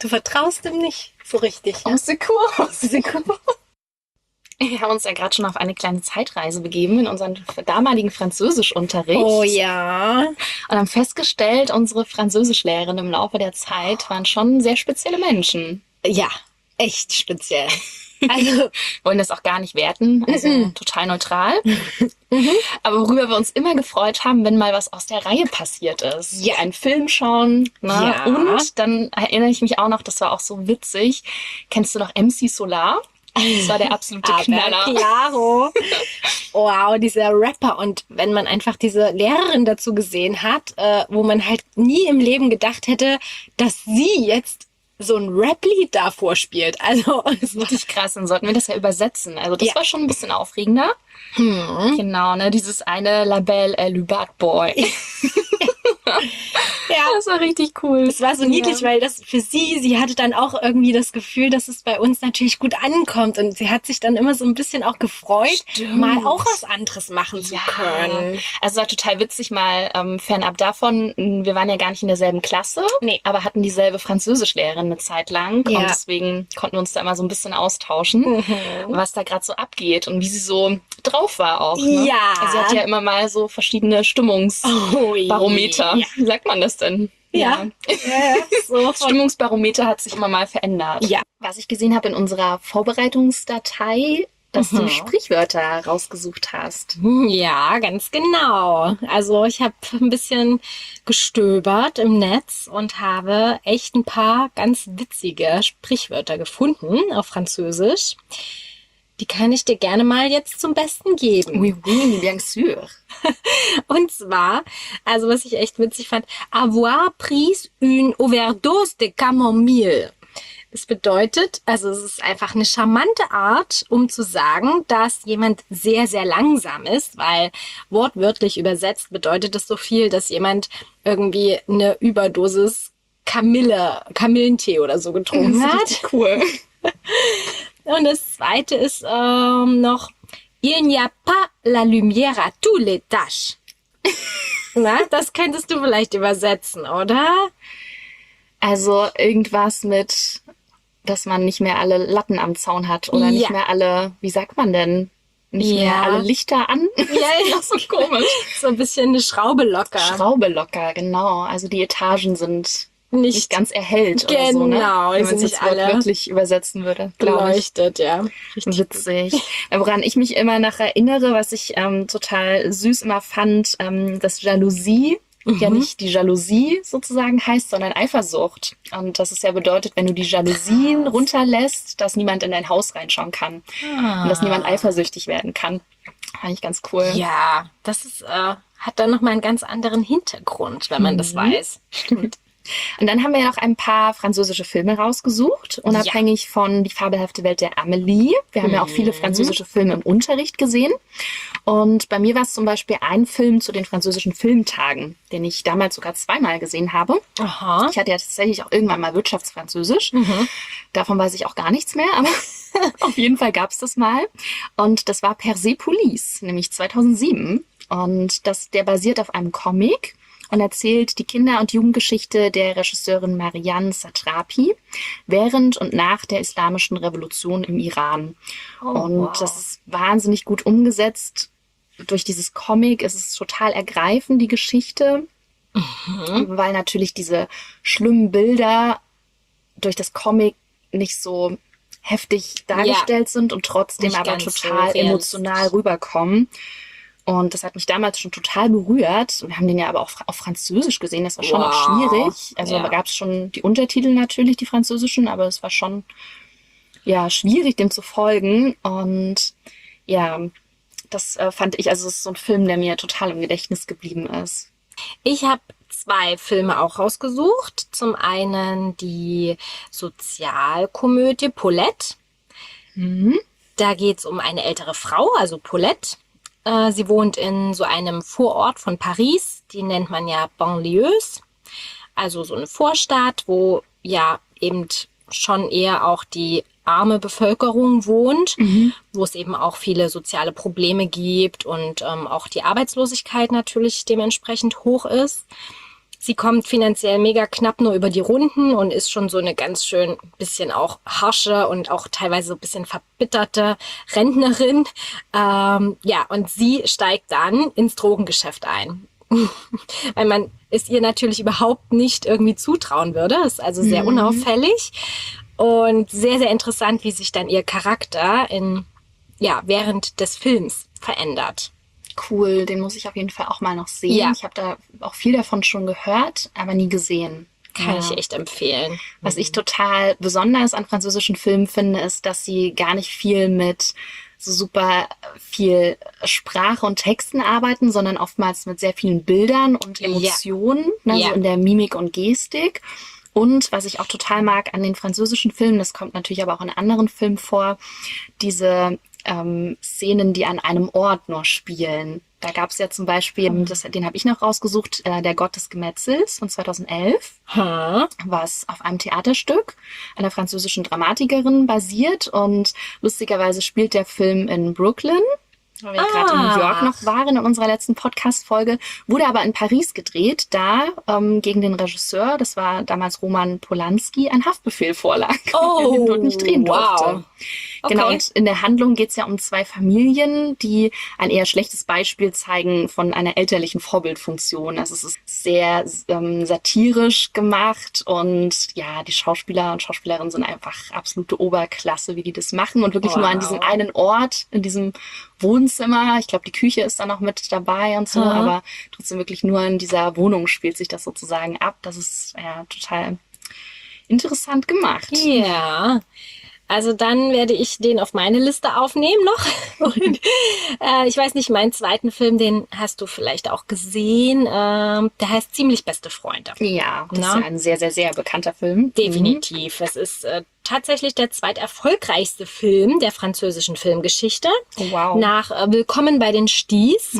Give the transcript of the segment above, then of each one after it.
Du vertraust ihm nicht so richtig. Ja? Aus Secours. Wir haben uns ja gerade schon auf eine kleine Zeitreise begeben in unseren damaligen Französischunterricht. Oh ja. Und haben festgestellt, unsere Französischlehrerin im Laufe der Zeit waren schon sehr spezielle Menschen. Ja, echt speziell. Also, Wollen das auch gar nicht werten, also total neutral. Aber worüber wir uns immer gefreut haben, wenn mal was aus der Reihe passiert ist. Ja. Ein Film schauen. Ne? Ja. Und dann erinnere ich mich auch noch, das war auch so witzig. Kennst du noch MC Solar? Das war der absolute Knaller. Claro. Wow, dieser Rapper. Und wenn man einfach diese Lehrerin dazu gesehen hat, wo man halt nie im Leben gedacht hätte, dass sie jetzt so ein Rap-Lied da vorspielt. Also, es war Richtig krass, dann sollten wir das ja übersetzen. Also das Ja. war schon ein bisschen aufregender. Genau, ne, dieses eine La Belle et le Bad Boy. ja. Das war richtig cool. Es war so niedlich, weil das für sie hatte dann auch irgendwie das Gefühl, dass es bei uns natürlich gut ankommt. Und sie hat sich dann immer so ein bisschen auch gefreut, Stimmt. mal auch was anderes machen zu können. Also war total witzig mal, fernab davon, wir waren ja gar nicht in derselben Klasse, Nee. aber hatten dieselbe Französischlehrerin eine Zeit lang Ja. und deswegen konnten wir uns da immer so ein bisschen austauschen, was da gerade so abgeht und wie sie so drauf war auch. Ne? Ja. Also sie hat ja immer mal so verschiedene Stimmungsbarometer. Ja. Wie sagt man das denn? Ja. So Das Stimmungsbarometer hat sich immer mal verändert. Ja. Was ich gesehen habe in unserer Vorbereitungsdatei, dass du Sprichwörter rausgesucht hast. Ja, ganz genau. Also ich habe ein bisschen gestöbert im Netz und habe echt ein paar ganz witzige Sprichwörter gefunden auf Französisch. Die kann ich dir gerne mal jetzt zum Besten geben. Oui, oui, bien sûr. Und zwar, also was ich echt witzig fand, avoir pris une overdose de camomille. Es bedeutet, also es ist einfach eine charmante Art, um zu sagen, dass jemand sehr, sehr langsam ist, weil wortwörtlich übersetzt bedeutet es so viel, dass jemand irgendwie eine Überdosis Kamillentee oder so getrunken hat. Cool. Und das zweite ist noch Il n'y a pas la lumière à tous les tâches. Na, das könntest du vielleicht übersetzen, oder? Also irgendwas mit, dass man nicht mehr alle Latten am Zaun hat oder nicht mehr alle, wie sagt man denn? Nicht mehr alle Lichter an. Ja, Das ist so komisch. So ein bisschen eine Schraube locker. Schraube locker, genau. Also die Etagen sind nicht ganz erhellt oder so, ne? Genau, Wenn die man sind es nicht jetzt alle wirklich übersetzen würde, glaube ich. beleuchtet, ja. Witzig. Woran ich mich immer nach erinnere, was ich total süß immer fand, dass Jalousie ja nicht die Jalousie sozusagen heißt, sondern Eifersucht. Und das ist ja bedeutet, wenn du die Jalousien runterlässt, dass niemand in dein Haus reinschauen kann. Und dass niemand eifersüchtig werden kann. Fand ich ganz cool. Ja, das ist, hat dann nochmal einen ganz anderen Hintergrund, wenn man das weiß. Stimmt. Und dann haben wir ja noch ein paar französische Filme rausgesucht, unabhängig von Die fabelhafte Welt der Amelie. Wir haben ja auch viele französische Filme im Unterricht gesehen. Und bei mir war es zum Beispiel ein Film zu den französischen Filmtagen, den ich damals sogar zweimal gesehen habe. Aha. Ich hatte ja tatsächlich auch irgendwann mal Wirtschaftsfranzösisch. Davon weiß ich auch gar nichts mehr, aber auf jeden Fall gab es das mal. Und das war Persepolis, nämlich 2007. Und der basiert auf einem Comic und erzählt die Kinder- und Jugendgeschichte der Regisseurin Marianne Satrapi während und nach der Islamischen Revolution im Iran. Das ist wahnsinnig gut umgesetzt. Durch dieses Comic ist es total ergreifend, die Geschichte, weil natürlich diese schlimmen Bilder durch das Comic nicht so heftig dargestellt sind und trotzdem Nicht aber ganz so total realistisch. emotional rüberkommen. Und das hat mich damals schon total berührt. Wir haben den ja aber auch auf Französisch gesehen. Das war schon auch schwierig. Also da gab es schon die Untertitel natürlich, die französischen, aber es war schon schwierig, dem zu folgen. Und ja, das fand ich, also es ist so ein Film, der mir total im Gedächtnis geblieben ist. Ich habe 2 Filme auch rausgesucht. Zum einen die Sozialkomödie Paulette. Da geht's um eine ältere Frau, also Paulette. Sie wohnt in so einem Vorort von Paris, die nennt man ja Banlieues, also so eine Vorstadt, wo ja eben schon eher auch die arme Bevölkerung wohnt, wo es eben auch viele soziale Probleme gibt und auch die Arbeitslosigkeit natürlich dementsprechend hoch ist. Sie kommt finanziell mega knapp nur über die Runden und ist schon so eine ganz schön bisschen auch harsche und auch teilweise so ein bisschen verbitterte Rentnerin. Und sie steigt dann ins Drogengeschäft ein. Weil man es ihr natürlich überhaupt nicht irgendwie zutrauen würde. Ist also sehr unauffällig und sehr, sehr interessant, wie sich dann ihr Charakter während des Films verändert. Cool, den muss ich auf jeden Fall auch mal noch sehen. Ja. Ich habe da auch viel davon schon gehört, aber nie gesehen. Kann ich echt empfehlen. Was ich total besonders an französischen Filmen finde, ist, dass sie gar nicht viel mit so super viel Sprache und Texten arbeiten, sondern oftmals mit sehr vielen Bildern und Emotionen, so in der Mimik und Gestik. Und was ich auch total mag an den französischen Filmen, das kommt natürlich aber auch in anderen Filmen vor, diese Szenen, die an einem Ort nur spielen. Da gab es ja zum Beispiel, den habe ich noch rausgesucht, Der Gott des Gemetzels von 2011, was auf einem Theaterstück einer französischen Dramatikerin basiert. Und lustigerweise spielt der Film in Brooklyn, weil wir gerade in New York noch waren in unserer letzten Podcast-Folge, wurde aber in Paris gedreht, da gegen den Regisseur, das war damals Roman Polanski, ein Haftbefehl vorlag, der den dort nicht drehen durfte. Genau, und in der Handlung geht es ja um zwei Familien, die ein eher schlechtes Beispiel zeigen von einer elterlichen Vorbildfunktion. Also es ist sehr satirisch gemacht und ja, die Schauspieler und Schauspielerinnen sind einfach absolute Oberklasse, wie die das machen und wirklich nur an diesem einen Ort, in diesem Wohnzimmer. Ich glaube, die Küche ist da noch mit dabei und so, aber trotzdem wirklich nur in dieser Wohnung spielt sich das sozusagen ab. Das ist ja total interessant gemacht. Ja. Also dann werde ich den auf meine Liste aufnehmen noch. Und ich weiß nicht, meinen zweiten Film, den hast du vielleicht auch gesehen. Der heißt Ziemlich beste Freunde. Ja, das ist ja ein sehr, sehr, sehr bekannter Film. Definitiv. Es ist tatsächlich der zweiterfolgreichste Film der französischen Filmgeschichte. Wow. Nach Willkommen bei den Sties.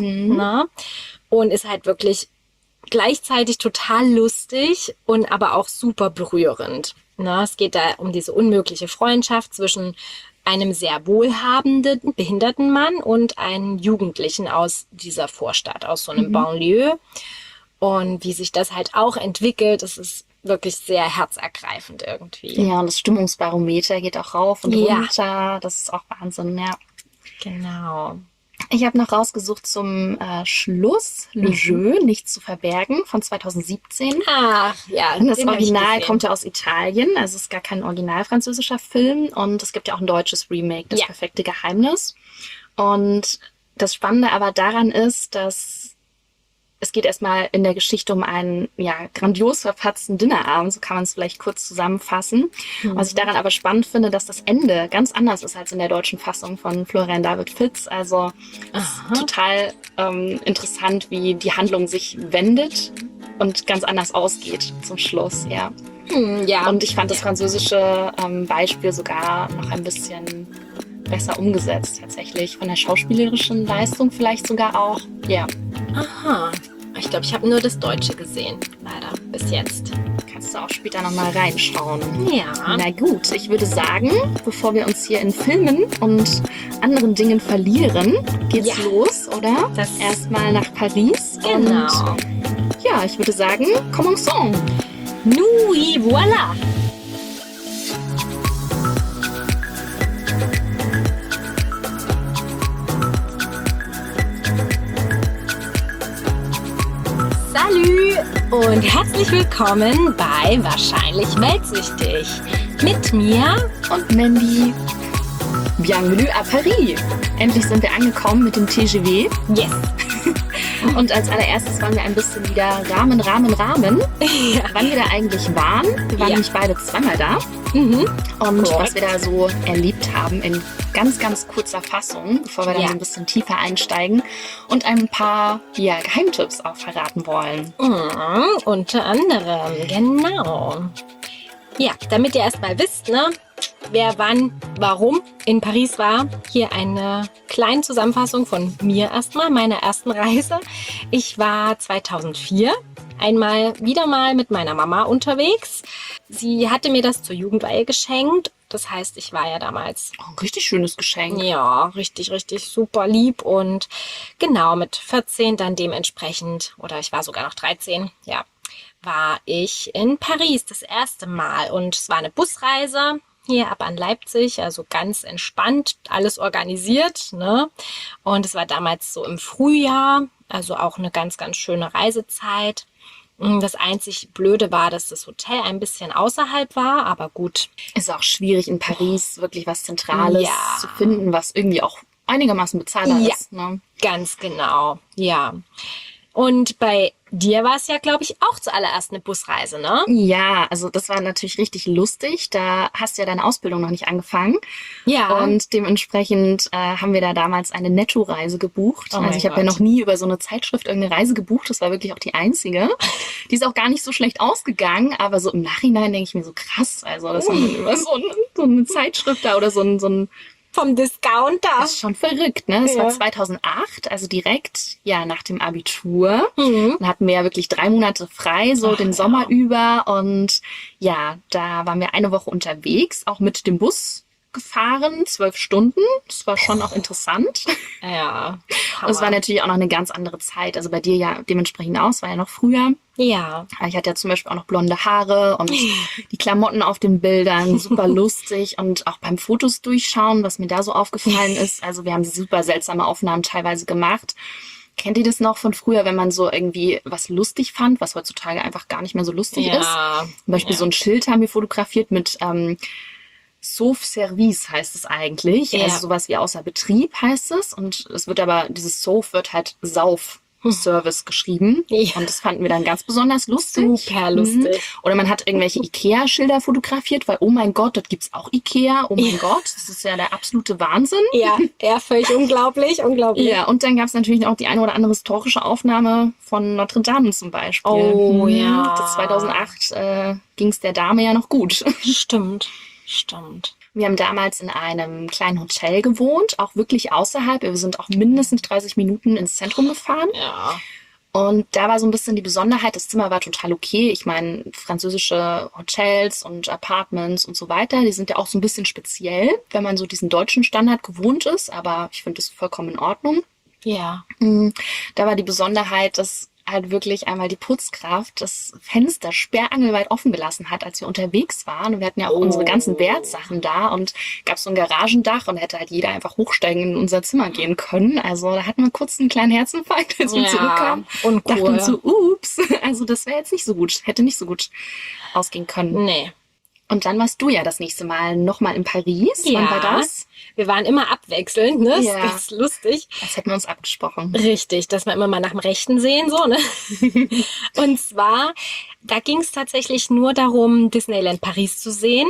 Und ist halt wirklich gleichzeitig total lustig und aber auch super berührend. Es geht da um diese unmögliche Freundschaft zwischen einem sehr wohlhabenden, behinderten Mann und einem Jugendlichen aus dieser Vorstadt, aus so einem Banlieue. Und wie sich das halt auch entwickelt, das ist wirklich sehr herzergreifend irgendwie. Ja, und das Stimmungsbarometer geht auch rauf und runter. Das ist auch Wahnsinn, ja. Genau. Ich habe noch rausgesucht zum Schluss Le Jeu, Nichts zu verbergen, von 2017. Ach, ja. Und das Original kommt ja aus Italien, also es ist gar kein original französischer Film. Und es gibt ja auch ein deutsches Remake, Das perfekte Geheimnis. Und das Spannende aber daran ist, dass es geht erstmal in der Geschichte um einen grandios verpatzten Dinnerabend, so kann man es vielleicht kurz zusammenfassen. Was ich daran aber spannend finde, dass das Ende ganz anders ist als in der deutschen Fassung von Florian David Fitz. Also es ist total interessant, wie die Handlung sich wendet und ganz anders ausgeht zum Schluss, ja. Und ich fand das französische Beispiel sogar noch ein bisschen besser umgesetzt tatsächlich. Von der schauspielerischen Leistung vielleicht sogar auch, Aha. Ich glaube, ich habe nur das Deutsche gesehen, leider, bis jetzt. Kannst du auch später nochmal reinschauen. Ja. Na gut, ich würde sagen, bevor wir uns hier in Filmen und anderen Dingen verlieren, geht's los, oder? Erstmal nach Paris. Genau. Und ja, ich würde sagen, commençons. Nous y voilà. Salü und herzlich willkommen bei Wahrscheinlich Weltsüchtig. Mit mir und Mandy. Bienvenue à Paris. Endlich sind wir angekommen mit dem TGV. Yes. Und als allererstes wollen wir ein bisschen wieder Rahmen. Wann wir da eigentlich waren. Wir waren nämlich beide zweimal da. Und was wir da so erlebt haben in ganz, ganz kurzer Fassung, bevor wir dann so ein bisschen tiefer einsteigen und ein paar Geheimtipps auch verraten wollen. Unter anderem, genau. Ja, damit ihr erstmal wisst, wer wann, warum in Paris war, hier eine kleine Zusammenfassung von mir erstmal, meiner ersten Reise. Ich war 2004 wieder mal mit meiner Mama unterwegs. Sie hatte mir das zur Jugendweihe geschenkt. Das heißt, ich war ja damals... Ein richtig schönes Geschenk. Ja, richtig, richtig super lieb. Und genau, mit 14 dann dementsprechend, oder ich war sogar noch 13, war ich in Paris das erste Mal und es war eine Busreise hier ab an Leipzig, also ganz entspannt, alles organisiert, ne? Und es war damals so im Frühjahr, also auch eine ganz, ganz schöne Reisezeit. Das einzig Blöde war, dass das Hotel ein bisschen außerhalb war, aber gut. Ist auch schwierig in Paris wirklich was Zentrales Ja. zu finden, was irgendwie auch einigermaßen bezahlbar Ja. ist. Ne? Ganz genau, ja. Und bei dir war es ja, glaube ich, auch zuallererst eine Busreise, ne? Ja, also das war natürlich richtig lustig. Da hast du ja deine Ausbildung noch nicht angefangen. Ja. Und dementsprechend haben wir da damals eine Nettoreise gebucht. Oh mein Also ich habe ja Gott. noch nie über so eine Zeitschrift irgendeine Reise gebucht. Das war wirklich auch die einzige. Die ist auch gar nicht so schlecht ausgegangen, aber so im Nachhinein denke ich mir so krass. Also dass man über so eine Zeitschrift da oder so ein Vom Discounter. das ist schon verrückt, ne? Das Ja. war 2008, also direkt ja nach dem Abitur. Mhm. Dann hatten wir ja wirklich 3 Monate frei, so Ach, den ja. Sommer über. Und ja, da waren wir eine Woche unterwegs, auch mit dem Bus gefahren, 12 Stunden. Das war schon auch interessant. Ja. Und es war natürlich auch noch eine ganz andere Zeit. Also bei dir ja dementsprechend auch, es war ja noch früher. Ja. Aber ich hatte ja zum Beispiel auch noch blonde Haare und die Klamotten auf den Bildern, super lustig. Und auch beim Fotos durchschauen, was mir da so aufgefallen ist. Also wir haben super seltsame Aufnahmen teilweise gemacht. Kennt ihr das noch von früher, wenn man so irgendwie was lustig fand, was heutzutage einfach gar nicht mehr so lustig ist? Ja. Zum Beispiel Ja. so ein Schild haben wir fotografiert mit Sauf Service heißt es eigentlich. Ja. Also sowas wie außer Betrieb heißt es. Und es wird aber, dieses Sauf wird halt Sauf Service geschrieben. Ja. Und das fanden wir dann ganz besonders lustig. Super lustig. Oder man hat irgendwelche Ikea-Schilder fotografiert, weil, oh mein Gott, dort gibt's auch Ikea. Oh mein Gott, das ist ja der absolute Wahnsinn. Ja, ja, völlig unglaublich, unglaublich. Ja, und dann gab's natürlich auch die eine oder andere historische Aufnahme von Notre Dame zum Beispiel. Oh, ja. Das 2008 ging's der Dame ja noch gut. Stimmt, stimmt. Wir haben damals in einem kleinen Hotel gewohnt, auch wirklich außerhalb. Wir sind auch mindestens 30 Minuten ins Zentrum gefahren. Ja. Und da war so ein bisschen die Besonderheit, das Zimmer war total okay. Ich meine, französische Hotels und Apartments und so weiter, die sind ja auch so ein bisschen speziell, wenn man so diesen deutschen Standard gewohnt ist. Aber ich finde das vollkommen in Ordnung. Ja. Da war die Besonderheit, dass halt wirklich einmal die Putzkraft das Fenster sperrangelweit offen gelassen hat, als wir unterwegs waren. Und wir hatten ja auch unsere ganzen Wertsachen da und gab so ein Garagendach und hätte halt jeder einfach hochsteigen in unser Zimmer gehen können. Also da hatten wir kurz einen kleinen Herzinfarkt, als wir Ja, zurückkamen. uncool. Dachten uns so, ups, also das wäre jetzt nicht so gut, hätte nicht so gut ausgehen können. Nee. Und dann warst du ja das nächste Mal nochmal in Paris. Wann war das? Wir waren immer abwechselnd, ne? Das Ja. ist lustig. Das hätten wir uns abgesprochen. Richtig, dass wir immer mal nach dem Rechten sehen, so, ne? Und zwar, da ging es tatsächlich nur darum, Disneyland Paris zu sehen.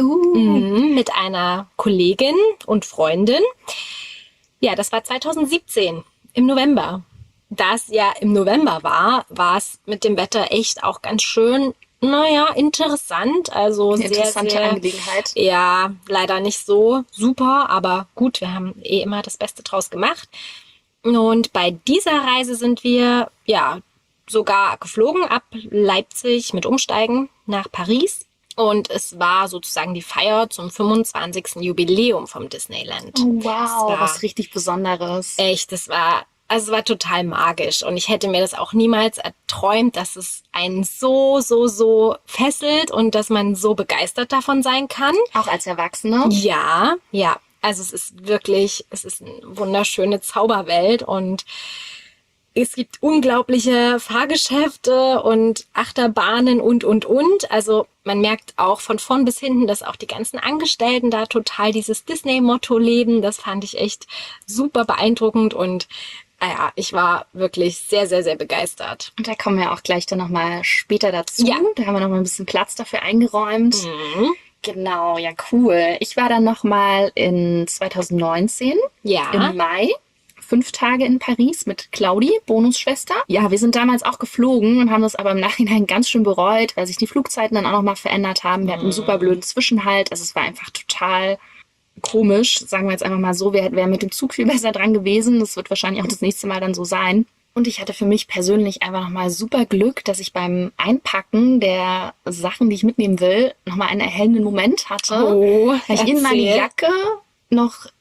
Mit einer Kollegin und Freundin. Ja, das war 2017 im November. Da es ja im November war es mit dem Wetter echt auch ganz schön, naja, interessant. Also Eine interessante sehr, Angelegenheit. ja, leider nicht so super, aber gut, wir haben immer das Beste draus gemacht. Und bei dieser Reise sind wir, ja, sogar geflogen ab Leipzig mit Umsteigen nach Paris. Und es war sozusagen die Feier zum 25. Jubiläum vom Disneyland. Wow, Das war was richtig Besonderes. echt, es war total magisch. Und ich hätte mir das auch niemals erträumt, dass es einen so fesselt und dass man so begeistert davon sein kann. Auch als Erwachsene. Ja, ja. Also es ist eine wunderschöne Zauberwelt und es gibt unglaubliche Fahrgeschäfte und Achterbahnen und. Also man merkt auch von vorn bis hinten, dass auch die ganzen Angestellten da total dieses Disney-Motto leben. Das fand ich echt super beeindruckend und ja, ich war wirklich sehr, sehr, sehr begeistert. Und da kommen wir auch gleich dann nochmal später dazu. Ja. Da haben wir nochmal ein bisschen Platz dafür eingeräumt. Genau, ja, cool. Ich war dann nochmal in 2019 Ja. im Mai. 5 Tage in Paris mit Claudi, Bonusschwester. Ja, wir sind damals auch geflogen und haben das aber im Nachhinein ganz schön bereut, weil sich die Flugzeiten dann auch nochmal verändert haben. Wir hatten einen super blöden Zwischenhalt. Also es war einfach total komisch, sagen wir jetzt einfach mal so. Wir wären mit dem Zug viel besser dran gewesen. Das wird wahrscheinlich auch das nächste Mal dann so sein. Und ich hatte für mich persönlich einfach nochmal super Glück, dass ich beim Einpacken der Sachen, die ich mitnehmen will, nochmal einen erhellenden Moment hatte. Oh, Weil ich in meine erzähl. Jacke noch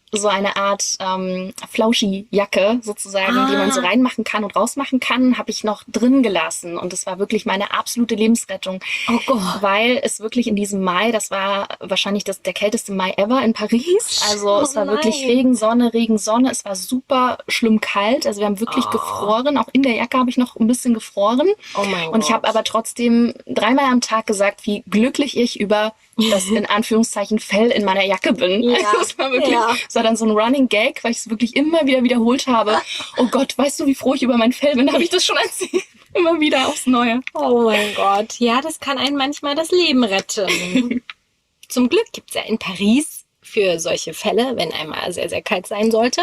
so eine Art Flauschi-Jacke sozusagen, die man so reinmachen kann und rausmachen kann, habe ich noch drin gelassen. Und das war wirklich meine absolute Lebensrettung. Oh Gott. Weil es wirklich in diesem Mai, das war wahrscheinlich der kälteste Mai ever in Paris. Also es war wirklich Regensonne. Es war super schlimm kalt. Also wir haben wirklich gefroren. Auch in der Jacke habe ich noch ein bisschen gefroren. Oh mein Gott. Und ich habe aber trotzdem 3-mal am Tag gesagt, wie glücklich ich über das in Anführungszeichen Fell in meiner Jacke bin. Ja. Also es war wirklich, es war dann so ein Running Gag, weil ich es wirklich immer wieder wiederholt habe. Oh Gott, weißt du, wie froh ich über mein Fell bin? Da habe ich das schon erzählt. Immer wieder aufs Neue. Oh mein Gott. Ja, das kann einen manchmal das Leben retten. Zum Glück gibt's ja in Paris für solche Fälle, wenn einmal sehr, sehr kalt sein sollte,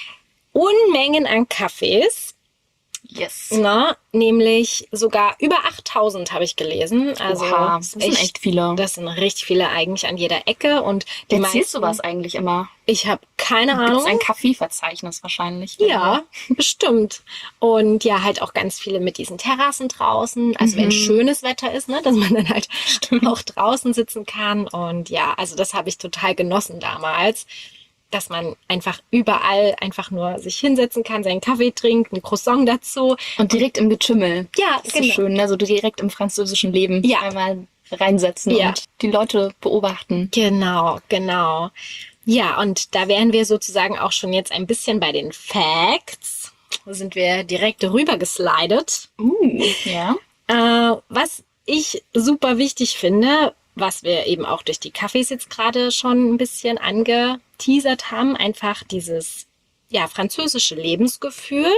Unmengen an Cafés. Yes. Na, nämlich sogar über 8000 habe ich gelesen. Also Oha, das sind echt viele. Das sind richtig viele eigentlich an jeder Ecke. Und die erzählst du was eigentlich immer? Ich habe keine Ahnung. Gibt's ein Kaffeeverzeichnis wahrscheinlich? Ja, bestimmt. Und ja, halt auch ganz viele mit diesen Terrassen draußen. Also wenn schönes Wetter ist, ne, dass man dann halt auch draußen sitzen kann. Und ja, also das habe ich total genossen damals, dass man einfach überall einfach nur sich hinsetzen kann, seinen Kaffee trinkt, ein Croissant dazu. Und direkt im Getümmel. Ja, das ist genau. So schön, ne? So direkt im französischen Leben. Ja. Einmal reinsetzen und die Leute beobachten. Genau, genau. Ja, und da wären wir sozusagen auch schon jetzt ein bisschen bei den Facts. Da sind wir direkt rüber geslidet. Ja. Was ich super wichtig finde, was wir eben auch durch die Cafés jetzt gerade schon ein bisschen angeteasert haben, einfach dieses französische Lebensgefühl.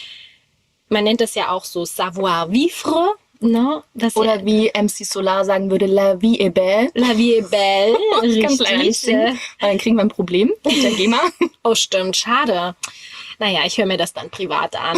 Man nennt es ja auch so Savoir-vivre. Ne? Oder wie MC Solar sagen würde, la vie est belle. La vie est belle. Ich kann es leider nicht singen, weil dann kriegen wir ein Problem mit der GEMA. Oh, stimmt, schade. Naja, ich höre mir das dann privat an.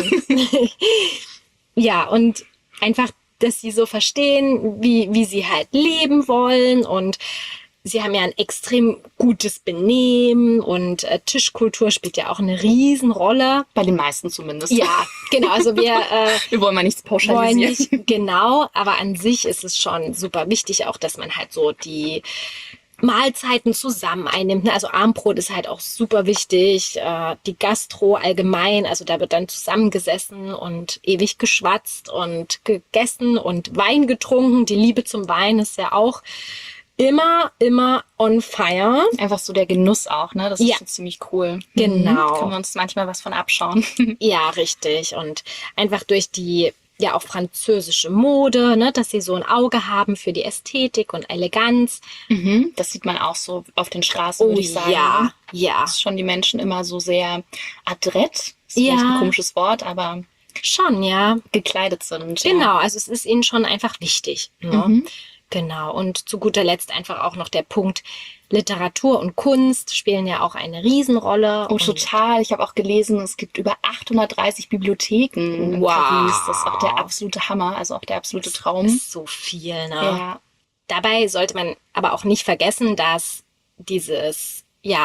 Ja, und einfach, dass sie so verstehen, wie sie halt leben wollen, und sie haben ja ein extrem gutes Benehmen, und Tischkultur spielt ja auch eine Riesenrolle. Bei den meisten zumindest. Ja, genau. Also wir wollen mal nichts pauschalisieren. Genau, aber an sich ist es schon super wichtig auch, dass man halt so die Mahlzeiten zusammen einnimmt. Also Abendbrot ist halt auch super wichtig. Die Gastro allgemein, also da wird dann zusammengesessen und ewig geschwatzt und gegessen und Wein getrunken. Die Liebe zum Wein ist ja auch immer on fire. Einfach so der Genuss auch, ne? Das ist schon ziemlich cool. Genau. Können wir uns manchmal was von abschauen. Ja, richtig. Und einfach durch die auch französische Mode, ne, dass sie so ein Auge haben für die Ästhetik und Eleganz. Das sieht man auch so auf den Straßen, würde ich sagen. Ja. Das ist schon die Menschen immer so sehr adrett. Das ist vielleicht ein komisches Wort, aber schon, ja. Gekleidet sind. Genau, also es ist ihnen schon einfach wichtig. Ne? Genau. Und zu guter Letzt einfach auch noch der Punkt, Literatur und Kunst spielen ja auch eine Riesenrolle. Oh, total. Ich habe auch gelesen, es gibt über 830 Bibliotheken in Paris. Das ist auch der absolute Hammer, also auch der absolute Traum. Das ist so viel, ne? Ja. Dabei sollte man aber auch nicht vergessen, dass dieses,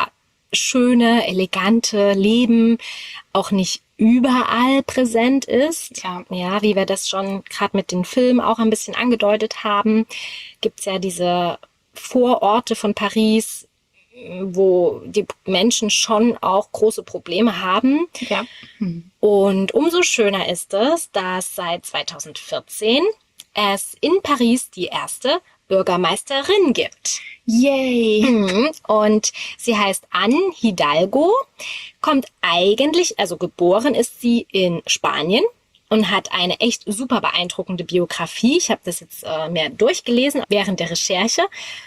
schöne, elegante Leben auch nicht überall präsent ist. Ja, wie wir das schon gerade mit den Filmen auch ein bisschen angedeutet haben, gibt's ja diese Vororte von Paris, wo die Menschen schon auch große Probleme haben. Ja. Und umso schöner ist es, dass seit 2014 es in Paris die erste Bürgermeisterin gibt. Yay! Und sie heißt Anne Hidalgo, kommt eigentlich, also geboren ist sie in Spanien und hat eine echt super beeindruckende Biografie. Ich habe das jetzt mehr durchgelesen während der Recherche.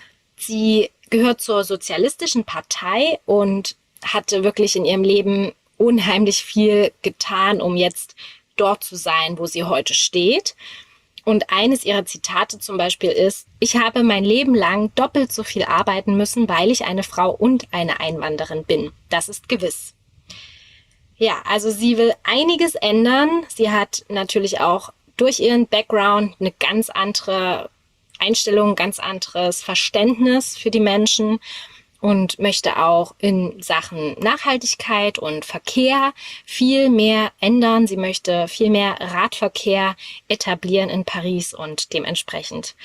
Sie gehört zur Sozialistischen Partei und hatte wirklich in ihrem Leben unheimlich viel getan, um jetzt dort zu sein, wo sie heute steht. Und eines ihrer Zitate zum Beispiel ist: Ich habe mein Leben lang doppelt so viel arbeiten müssen, weil ich eine Frau und eine Einwanderin bin. Das ist gewiss. Ja, also sie will einiges ändern. Sie hat natürlich auch durch ihren Background eine ganz andere Einstellung, ganz anderes Verständnis für die Menschen und möchte auch in Sachen Nachhaltigkeit und Verkehr viel mehr ändern. Sie möchte viel mehr Radverkehr etablieren in Paris und dementsprechend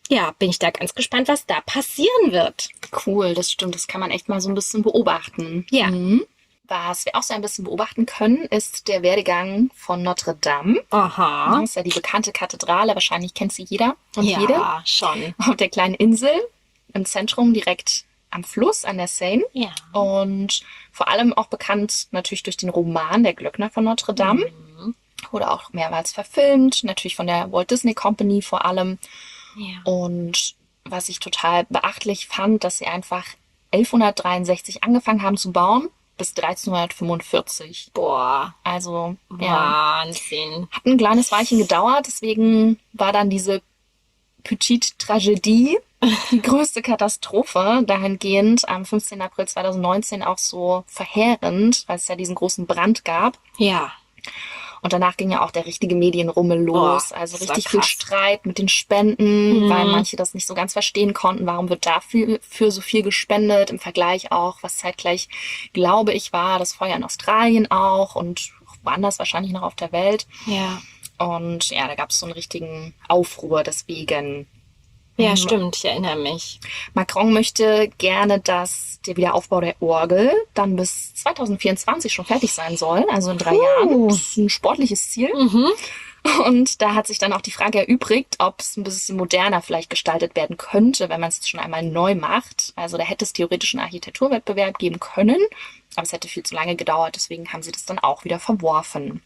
ja, bin ich da ganz gespannt, was da passieren wird. Cool, das stimmt. Das kann man echt mal so ein bisschen beobachten. Ja. Was wir auch so ein bisschen beobachten können, ist der Werdegang von Notre Dame. Aha. Das ist ja die bekannte Kathedrale. Wahrscheinlich kennt sie jeder und jede. Ja, schon. Auf der kleinen Insel im Zentrum, direkt am Fluss, an der Seine. Ja. Und vor allem auch bekannt natürlich durch den Roman Der Glöckner von Notre Dame. Wurde auch mehrmals verfilmt, natürlich von der Walt Disney Company vor allem. Ja. Und was ich total beachtlich fand, dass sie einfach 1163 angefangen haben zu bauen bis 1345. Boah, Also, ja, Wahnsinn. hat ein kleines Weilchen gedauert, deswegen war dann diese Petite Tragédie die größte Katastrophe, dahingehend am 15. April 2019 auch so verheerend, weil es ja diesen großen Brand gab. Ja. Und danach ging ja auch der richtige Medienrummel los. Also das war richtig viel krass. Streit mit den Spenden, weil manche das nicht so ganz verstehen konnten. Warum wird dafür so viel gespendet? Im Vergleich auch, was zeitgleich, glaube ich, war das Feuer in Australien auch und woanders wahrscheinlich noch auf der Welt. Ja. Und ja, da gab es so einen richtigen Aufruhr deswegen. Ja, stimmt, ich erinnere mich. Macron möchte gerne, dass der Wiederaufbau der Orgel dann bis 2024 schon fertig sein soll, also in 3 Jahren. Das ist ein sportliches Ziel. Und da hat sich dann auch die Frage erübrigt, ob es ein bisschen moderner vielleicht gestaltet werden könnte, wenn man es schon einmal neu macht. Also da hätte es theoretisch einen Architekturwettbewerb geben können, aber es hätte viel zu lange gedauert, deswegen haben sie das dann auch wieder verworfen.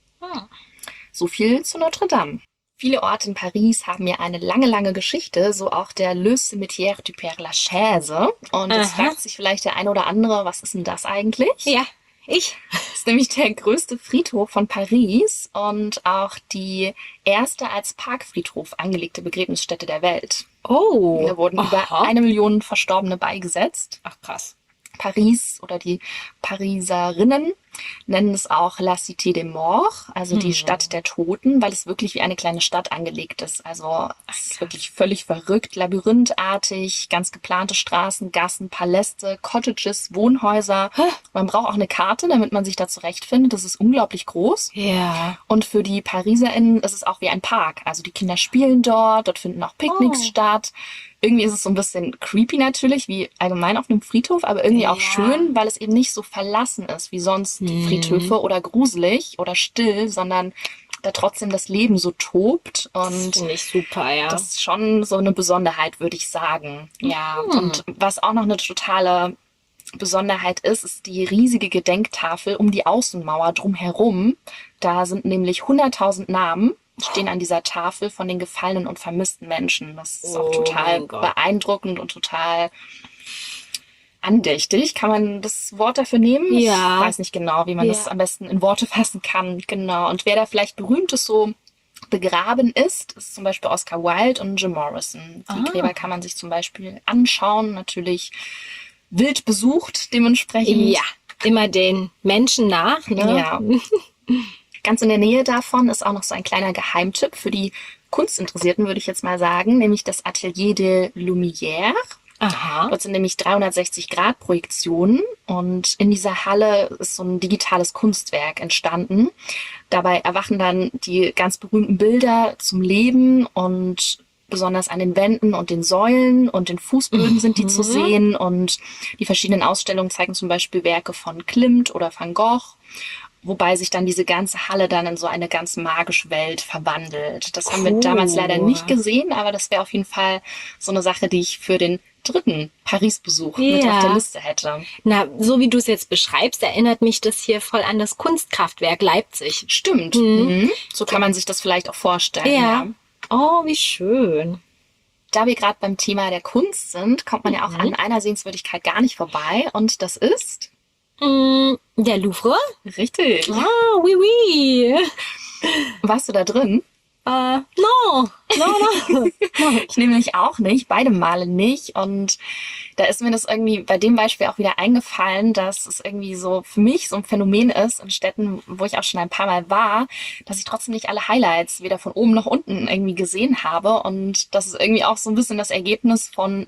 So viel zu Notre Dame. Viele Orte in Paris haben ja eine lange, lange Geschichte, so auch der Le Cimetière du Père Lachaise. Und jetzt fragt sich vielleicht der eine oder andere, was ist denn das eigentlich? Ja, ich. Das ist nämlich der größte Friedhof von Paris und auch die erste als Parkfriedhof angelegte Begräbnisstätte der Welt. Oh. Da wurden über 1 Million Verstorbene beigesetzt. Ach, krass. Paris oder die Pariserinnen nennen es auch La Cité des Morts, also die Stadt der Toten, weil es wirklich wie eine kleine Stadt angelegt ist. Also es ist wirklich völlig verrückt, labyrinthartig, ganz geplante Straßen, Gassen, Paläste, Cottages, Wohnhäuser. Man braucht auch eine Karte, damit man sich da zurechtfindet. Das ist unglaublich groß. Ja. Und für die PariserInnen ist es auch wie ein Park. Also die Kinder spielen dort finden auch Picknicks statt. Irgendwie ist es so ein bisschen creepy natürlich, wie allgemein auf einem Friedhof, aber irgendwie auch schön, weil es eben nicht so verlassen ist wie sonst Friedhöfe oder gruselig oder still, sondern da trotzdem das Leben so tobt. Und Finde ich super, ja. das ist schon so eine Besonderheit, würde ich sagen. Ja, und was auch noch eine totale Besonderheit ist, ist die riesige Gedenktafel um die Außenmauer drumherum. Da sind nämlich 100.000 Namen stehen an dieser Tafel von den gefallenen und vermissten Menschen. Das ist auch total beeindruckend und total andächtig. Kann man das Wort dafür nehmen? Ja. Ich weiß nicht genau, wie man das am besten in Worte fassen kann. Genau. Und wer da vielleicht berühmtes so begraben ist zum Beispiel Oscar Wilde und Jim Morrison. Die Gräber kann man sich zum Beispiel anschauen. Natürlich wild besucht dementsprechend. Ja, immer den Menschen nach, ne? Ja. Ganz in der Nähe davon ist auch noch so ein kleiner Geheimtipp für die Kunstinteressierten, würde ich jetzt mal sagen, nämlich das Atelier de Lumière. Aha. Dort sind nämlich 360-Grad-Projektionen und in dieser Halle ist so ein digitales Kunstwerk entstanden. Dabei erwachen dann die ganz berühmten Bilder zum Leben und besonders an den Wänden und den Säulen und den Fußböden sind die zu sehen und die verschiedenen Ausstellungen zeigen zum Beispiel Werke von Klimt oder Van Gogh. Wobei sich dann diese ganze Halle dann in so eine ganz magische Welt verwandelt. Das haben wir damals leider nicht gesehen, aber das wäre auf jeden Fall so eine Sache, die ich für den 3. Paris-Besuch mit auf der Liste hätte. Na, so wie du es jetzt beschreibst, erinnert mich das hier voll an das Kunstkraftwerk Leipzig. Stimmt. So kann man sich das vielleicht auch vorstellen. Ja. Oh, wie schön. Da wir gerade beim Thema der Kunst sind, kommt man ja auch an einer Sehenswürdigkeit gar nicht vorbei. Und das ist... Der Louvre? Richtig. Ah, oui, oui. Warst du da drin? No. Ich nämlich auch nicht, beide Male nicht. Und da ist mir das irgendwie bei dem Beispiel auch wieder eingefallen, dass es irgendwie so für mich so ein Phänomen ist in Städten, wo ich auch schon ein paar Mal war, dass ich trotzdem nicht alle Highlights weder von oben noch unten irgendwie gesehen habe. Und das ist irgendwie auch so ein bisschen das Ergebnis von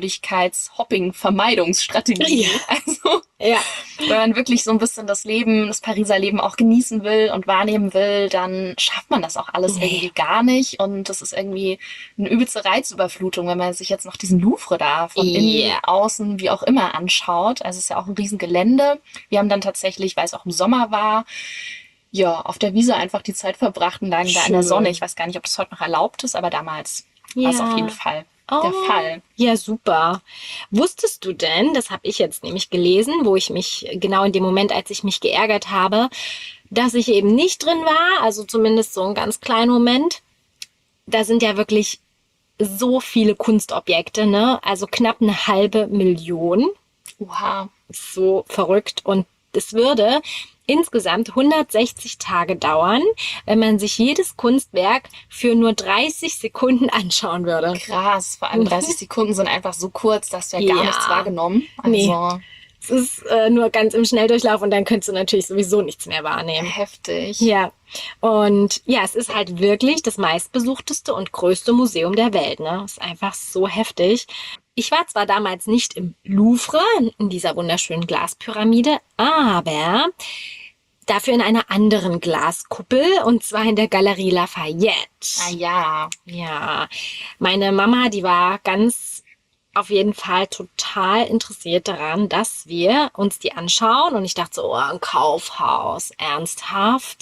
Sehenswürdigkeits-Hopping-Vermeidungsstrategie. Ja. Also, Ja. wenn man wirklich so ein bisschen das Leben, das Pariser Leben auch genießen will und wahrnehmen will, dann schafft man das auch alles irgendwie gar nicht. Und das ist irgendwie eine übelste Reizüberflutung, wenn man sich jetzt noch diesen Louvre da von innen, außen, wie auch immer anschaut. Also es ist ja auch ein Riesengelände. Wir haben dann tatsächlich, weil es auch im Sommer war, ja, auf der Wiese einfach die Zeit verbracht und lagen da in der Sonne. Ich weiß gar nicht, ob das heute noch erlaubt ist, aber damals war es auf jeden Fall der Fall. Ja, super. Wusstest du denn, das habe ich jetzt nämlich gelesen, wo ich mich genau in dem Moment, als ich mich geärgert habe, dass ich eben nicht drin war, also zumindest so einen ganz kleinen Moment. Da sind ja wirklich so viele Kunstobjekte, ne? Also knapp 500.000. Oha. So verrückt. Und es würde insgesamt 160 Tage dauern, wenn man sich jedes Kunstwerk für nur 30 Sekunden anschauen würde. Krass, vor allem 30 Sekunden sind einfach so kurz, dass du ja gar nichts wahrgenommen. Also nee. Es ist nur ganz im Schnelldurchlauf und dann könntest du natürlich sowieso nichts mehr wahrnehmen. Heftig. Ja. Und ja, es ist halt wirklich das meistbesuchteste und größte Museum der Welt, ne? Ist einfach so heftig. Ich war zwar damals nicht im Louvre, in dieser wunderschönen Glaspyramide, aber dafür in einer anderen Glaskuppel, und zwar in der Galerie Lafayette. Ah ja. Ja, meine Mama, die war ganz auf jeden Fall total interessiert daran, dass wir uns die anschauen. Und ich dachte so, oh, ein Kaufhaus, ernsthaft?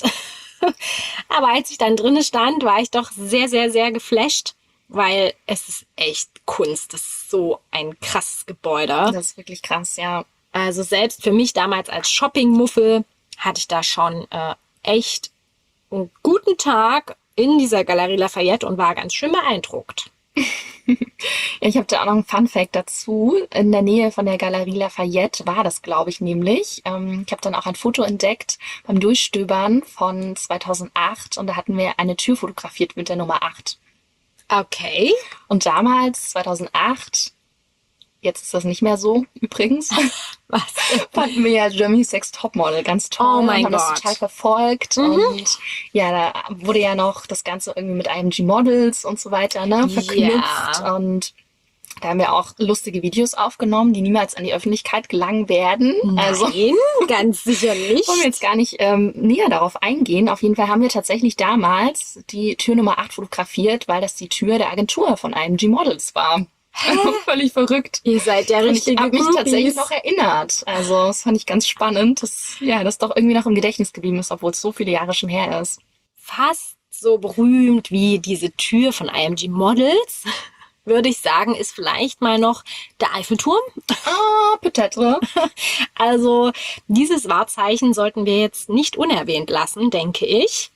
Aber als ich dann drinnen stand, war ich doch sehr, sehr, sehr geflasht, weil es ist echt Kunst. Das ist so ein krasses Gebäude. Das ist wirklich krass, ja. Also selbst für mich damals als Shoppingmuffel hatte ich da schon echt einen guten Tag in dieser Galerie Lafayette und war ganz schön beeindruckt. Ja, ich habe da auch noch einen Fun-Fact dazu. In der Nähe von der Galerie Lafayette war das, glaube ich, nämlich. Ich habe dann auch ein Foto entdeckt beim Durchstöbern von 2008 und da hatten wir eine Tür fotografiert mit der Nummer 8. Okay. Und damals, 2008, jetzt ist das nicht mehr so, übrigens, Was? fanden wir ja Germany's Next Topmodel ganz toll. Oh mein haben das Gott. total verfolgt. Und ja, da wurde ja noch das Ganze irgendwie mit IMG Models und so weiter, ne, verknüpft. Ja. Und da haben wir auch lustige Videos aufgenommen, die niemals an die Öffentlichkeit gelangen werden. Also Nein, ganz sicher nicht. wollen wir jetzt gar nicht näher darauf eingehen. Auf jeden Fall haben wir tatsächlich damals die Tür Nummer 8 fotografiert, weil das die Tür der Agentur von IMG Models war. Also völlig verrückt. Ihr seid der Und ich richtige habe mich Groupies. tatsächlich noch erinnert. Also das fand ich ganz spannend, dass das doch irgendwie noch im Gedächtnis geblieben ist, obwohl es so viele Jahre schon her ist. Fast so berühmt wie diese Tür von IMG Models, würde ich sagen, ist vielleicht mal noch der Eiffelturm. Ah, peut-être. Also dieses Wahrzeichen sollten wir jetzt nicht unerwähnt lassen, denke ich.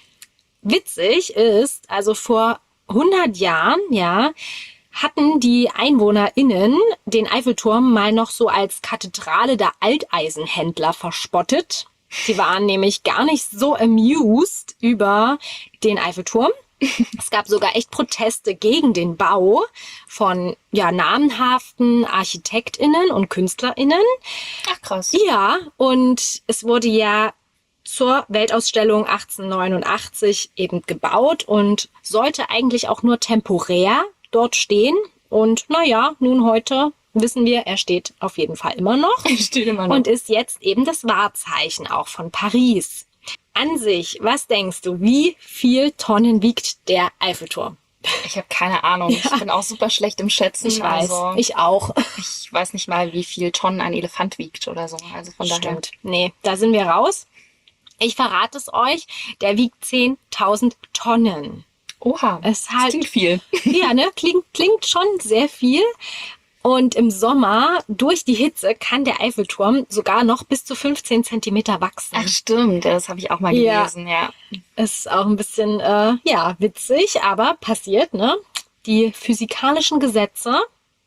Witzig ist, also vor 100 Jahren, ja, hatten die EinwohnerInnen den Eiffelturm mal noch so als Kathedrale der Alteisenhändler verspottet. Sie waren nämlich gar nicht so amused über den Eiffelturm. Es gab sogar echt Proteste gegen den Bau von namenhaften ArchitektInnen und KünstlerInnen. Ach krass. Ja, und es wurde ja zur Weltausstellung 1889 eben gebaut und sollte eigentlich auch nur temporär dort stehen. Und nun heute wissen wir, er steht auf jeden Fall immer noch. Steht immer noch. Und ist jetzt eben das Wahrzeichen auch von Paris. An sich, was denkst du, wie viel Tonnen wiegt der Eiffelturm? Ich habe keine Ahnung. Ich bin auch super schlecht im Schätzen. Ich weiß, Also, ich auch. ich weiß nicht mal, wie viel Tonnen ein Elefant wiegt oder so. Also von daher. Stimmt. Nee, da sind wir raus. Ich verrate es euch, der wiegt 10.000 Tonnen. Oha, Es halt, das klingt viel. Ja, ne? Klingt schon sehr viel. Und im Sommer, durch die Hitze, kann der Eiffelturm sogar noch bis zu 15 Zentimeter wachsen. Ach stimmt, das habe ich auch mal Ja. gelesen, ja. Ist auch ein bisschen, witzig, aber passiert, ne? Die physikalischen Gesetze.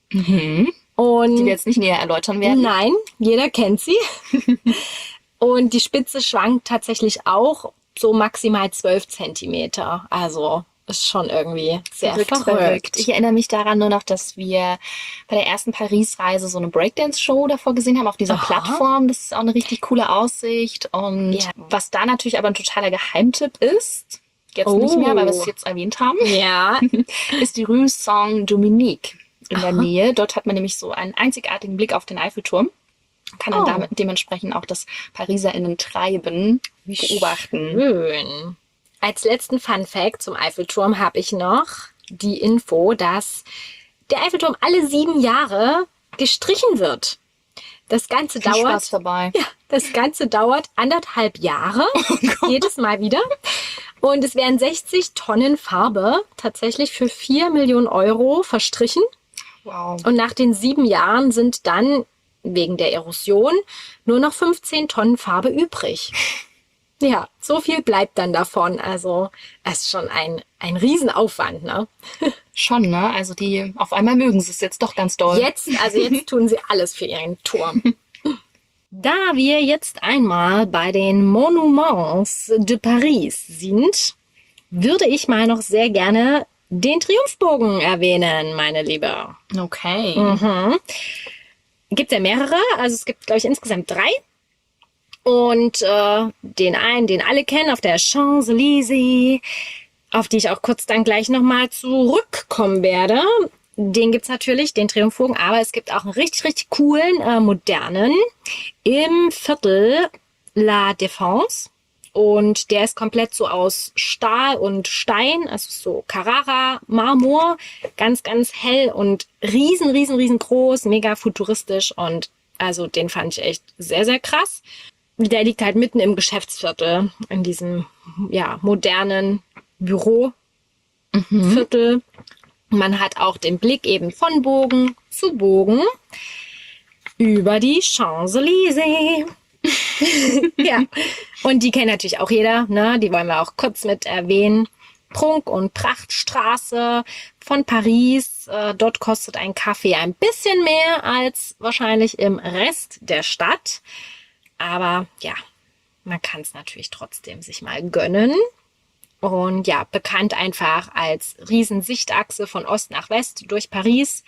Und Die wir jetzt nicht näher erläutern werden. nein, jeder kennt sie. Und die Spitze schwankt tatsächlich auch so maximal 12 Zentimeter. Also ist schon irgendwie sehr verrückt. Ich erinnere mich daran nur noch, dass wir bei der ersten Paris-Reise so eine Breakdance-Show davor gesehen haben, auf dieser Plattform. Das ist auch eine richtig coole Aussicht. Und was da natürlich aber ein totaler Geheimtipp ist, jetzt nicht mehr, weil wir es jetzt erwähnt haben, ist die Rue Saint-Dominique in der Nähe. Dort hat man nämlich so einen einzigartigen Blick auf den Eiffelturm. Kann dann damit dementsprechend auch das PariserInnen Treiben beobachten. Schön. Als letzten Fun-Fact zum Eiffelturm habe ich noch die Info, dass der Eiffelturm alle 7 Jahre gestrichen wird. Das Ganze Viel Spaß dabei. Ja, das Ganze dauert 1,5 Jahre, jedes Mal wieder. Und es werden 60 Tonnen Farbe tatsächlich für 4 Millionen Euro verstrichen. Wow. Und nach den 7 Jahren sind dann wegen der Erosion nur noch 15 Tonnen Farbe übrig. Ja, so viel bleibt dann davon. Also es ist schon ein Riesenaufwand, ne? Schon, ne? Also die auf einmal mögen sie es jetzt doch ganz doll. Jetzt tun sie alles für ihren Turm. Da wir jetzt einmal bei den Monuments de Paris sind, würde ich mal noch sehr gerne den Triumphbogen erwähnen, meine Liebe. Okay. Gibt ja mehrere, also es gibt, glaube ich, insgesamt 3. Und den einen, den alle kennen, auf der Champs-Élysées, auf die ich auch kurz dann gleich nochmal zurückkommen werde. Den gibt's natürlich, den Triumphbogen, aber es gibt auch einen richtig, richtig coolen, modernen im Viertel La Défense. Und der ist komplett so aus Stahl und Stein, also so Carrara-Marmor, ganz, ganz hell und riesengroß, mega futuristisch. Und also den fand ich echt sehr, sehr krass. Der liegt halt mitten im Geschäftsviertel, in diesem modernen Büroviertel. Man hat auch den Blick eben von Bogen zu Bogen über die Champs-Élysées. Ja, und die kennt natürlich auch jeder, ne? Die wollen wir auch kurz mit erwähnen. Prunk- und Prachtstraße von Paris. Dort kostet ein Kaffee ein bisschen mehr als wahrscheinlich im Rest der Stadt. Aber ja, man kann es natürlich trotzdem sich mal gönnen. Und ja, bekannt einfach als Riesensichtachse von Ost nach West durch Paris.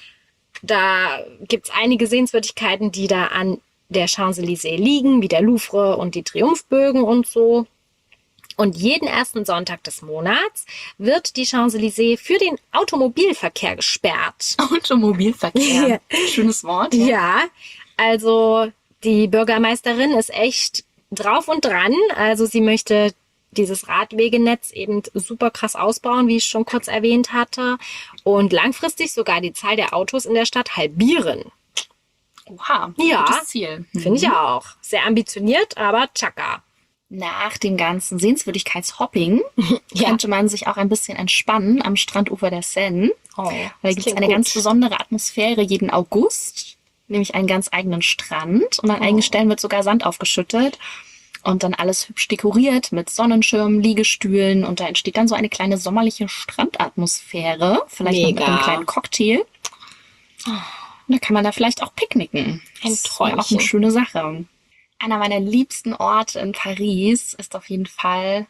Da gibt's einige Sehenswürdigkeiten, die da an der Champs-Élysées liegen, wie der Louvre und die Triumphbögen und so. Und jeden ersten Sonntag des Monats wird die Champs-Élysées für den Automobilverkehr gesperrt. Automobilverkehr. Schönes Wort. Ja, also die Bürgermeisterin ist echt drauf und dran. Also sie möchte dieses Radwegenetz eben super krass ausbauen, wie ich schon kurz erwähnt hatte. Und langfristig sogar die Zahl der Autos in der Stadt halbieren. Oha, ja, gutes Ziel. Finde ich auch. Sehr ambitioniert, aber tschakka. Nach dem ganzen Sehenswürdigkeitshopping könnte man sich auch ein bisschen entspannen am Strandufer der Seine. Weil da gibt es eine ganz besondere Atmosphäre jeden August, nämlich einen ganz eigenen Strand. Und an einigen Stellen wird sogar Sand aufgeschüttet und dann alles hübsch dekoriert mit Sonnenschirmen, Liegestühlen. Und da entsteht dann so eine kleine sommerliche Strandatmosphäre. Vielleicht noch mit einem kleinen Cocktail. Und da kann man da vielleicht auch picknicken. Ein Träumchen. Auch eine schöne Sache. Einer meiner liebsten Orte in Paris ist auf jeden Fall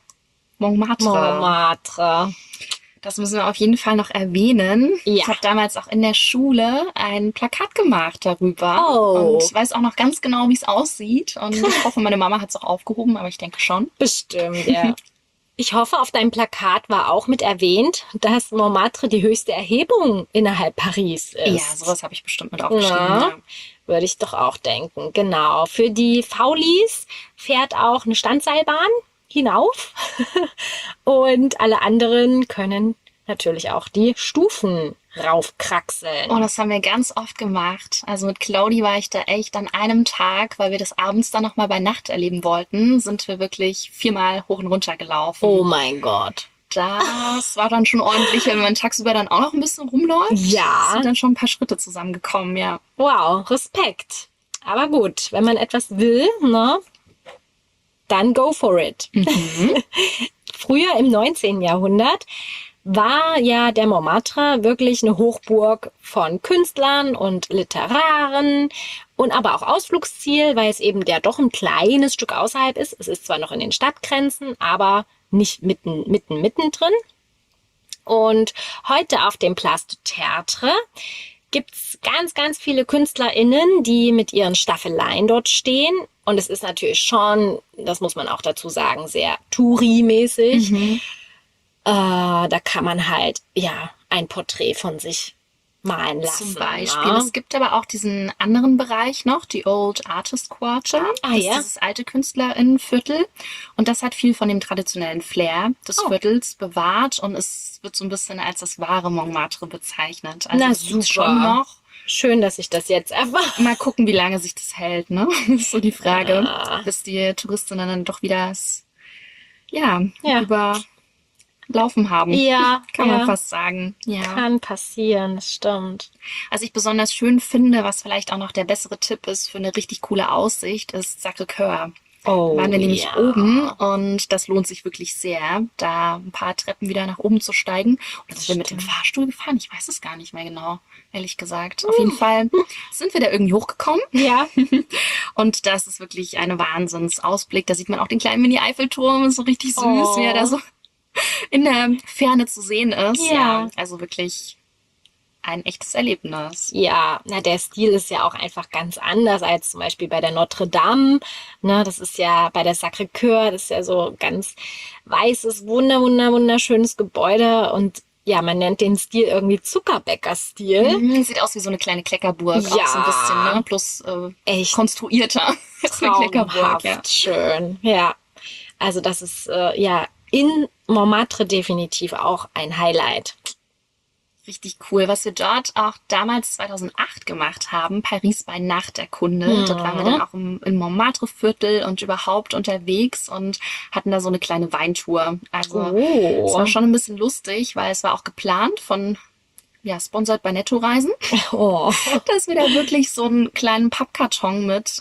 Montmartre. Das müssen wir auf jeden Fall noch erwähnen. Ja. Ich habe damals auch in der Schule ein Plakat gemacht darüber. Und ich weiß auch noch ganz genau, wie es aussieht. Und ich hoffe, meine Mama hat es auch aufgehoben, aber ich denke schon. Bestimmt, ja. Ich hoffe, auf deinem Plakat war auch mit erwähnt, dass Montmartre die höchste Erhebung innerhalb Paris ist. Ja, sowas habe ich bestimmt mit aufgeschrieben. Ja. Würde ich doch auch denken. Genau. Für die Faulis fährt auch eine Standseilbahn hinauf. Und alle anderen können natürlich auch die Stufen raufkraxeln. Oh, das haben wir ganz oft gemacht. Also mit Claudi war ich da echt an einem Tag, weil wir das abends dann nochmal bei Nacht erleben wollten, sind wir wirklich 4-mal hoch und runter gelaufen. Oh mein Gott. Das war dann schon ordentlich, wenn man tagsüber dann auch noch ein bisschen rumläuft. Ja. Sind dann schon ein paar Schritte zusammengekommen, ja. Wow, Respekt. Aber gut, wenn man etwas will, ne, dann go for it. Früher im 19. Jahrhundert war ja der Montmartre wirklich eine Hochburg von Künstlern und Literaren und aber auch Ausflugsziel, weil es eben ja doch ein kleines Stück außerhalb ist. Es ist zwar noch in den Stadtgrenzen, aber nicht mittendrin. Und heute auf dem Place du Tertre gibt's ganz, ganz viele KünstlerInnen, die mit ihren Staffeleien dort stehen. Und es ist natürlich schon, das muss man auch dazu sagen, sehr Touri-mäßig. Da kann man halt, ja, ein Porträt von sich malen lassen. Zum Beispiel. Ne? Es gibt aber auch diesen anderen Bereich noch, die Old Artist Quarter. Ah, das ist ja. dieses alte KünstlerInnenviertel. Und das hat viel von dem traditionellen Flair des Viertels bewahrt. Und es wird so ein bisschen als das wahre Montmartre bezeichnet. Also Na, es gibt's super. schon noch. Schön, dass ich das jetzt erfahre. Mal gucken, wie lange sich das hält, ne? Das ist so die Frage. Ja. Bis die Touristinnen dann doch wieder Ja. überlaufen haben. Ja, Kann ja. man fast sagen. Ja. Kann passieren, das stimmt. Was ich besonders schön finde, was vielleicht auch noch der bessere Tipp ist für eine richtig coole Aussicht, ist Sacré-Cœur. Oh, Waren wir nämlich ja. oben und das lohnt sich wirklich sehr, da ein paar Treppen wieder nach oben zu steigen. Und sind wir mit dem Fahrstuhl gefahren? Ich weiß es gar nicht mehr genau, ehrlich gesagt. Auf jeden Fall sind wir da irgendwie hochgekommen. Ja. Und das ist wirklich ein Wahnsinnsausblick. Da sieht man auch den kleinen Mini-Eiffelturm, ist so richtig süß, wie er da so in der Ferne zu sehen ist. Ja. Also wirklich ein echtes Erlebnis. Ja, na, der Stil ist ja auch einfach ganz anders als zum Beispiel bei der Notre Dame. Ne, das ist ja bei der Sacré-Cœur, das ist ja so ganz weißes, wunderschönes Gebäude und ja, man nennt den Stil irgendwie Zuckerbäcker-Stil. Sieht aus wie so eine kleine Kleckerburg, auch Ja. so ein bisschen, ne? Plus Echt konstruierter als eine Kleckerburg. traumhaft Ja. schön. Ja, also das ist ja in Montmartre definitiv auch ein Highlight. Richtig cool. Was wir dort auch damals 2008 gemacht haben, Paris bei Nacht erkundet. Dort waren wir dann auch im Montmartre-Viertel und überhaupt unterwegs und hatten da so eine kleine Weintour. Also es war schon ein bisschen lustig, weil es war auch geplant von, ja, sponsored bei Netto-Reisen, Oh. dass wir da wirklich so einen kleinen Pappkarton mit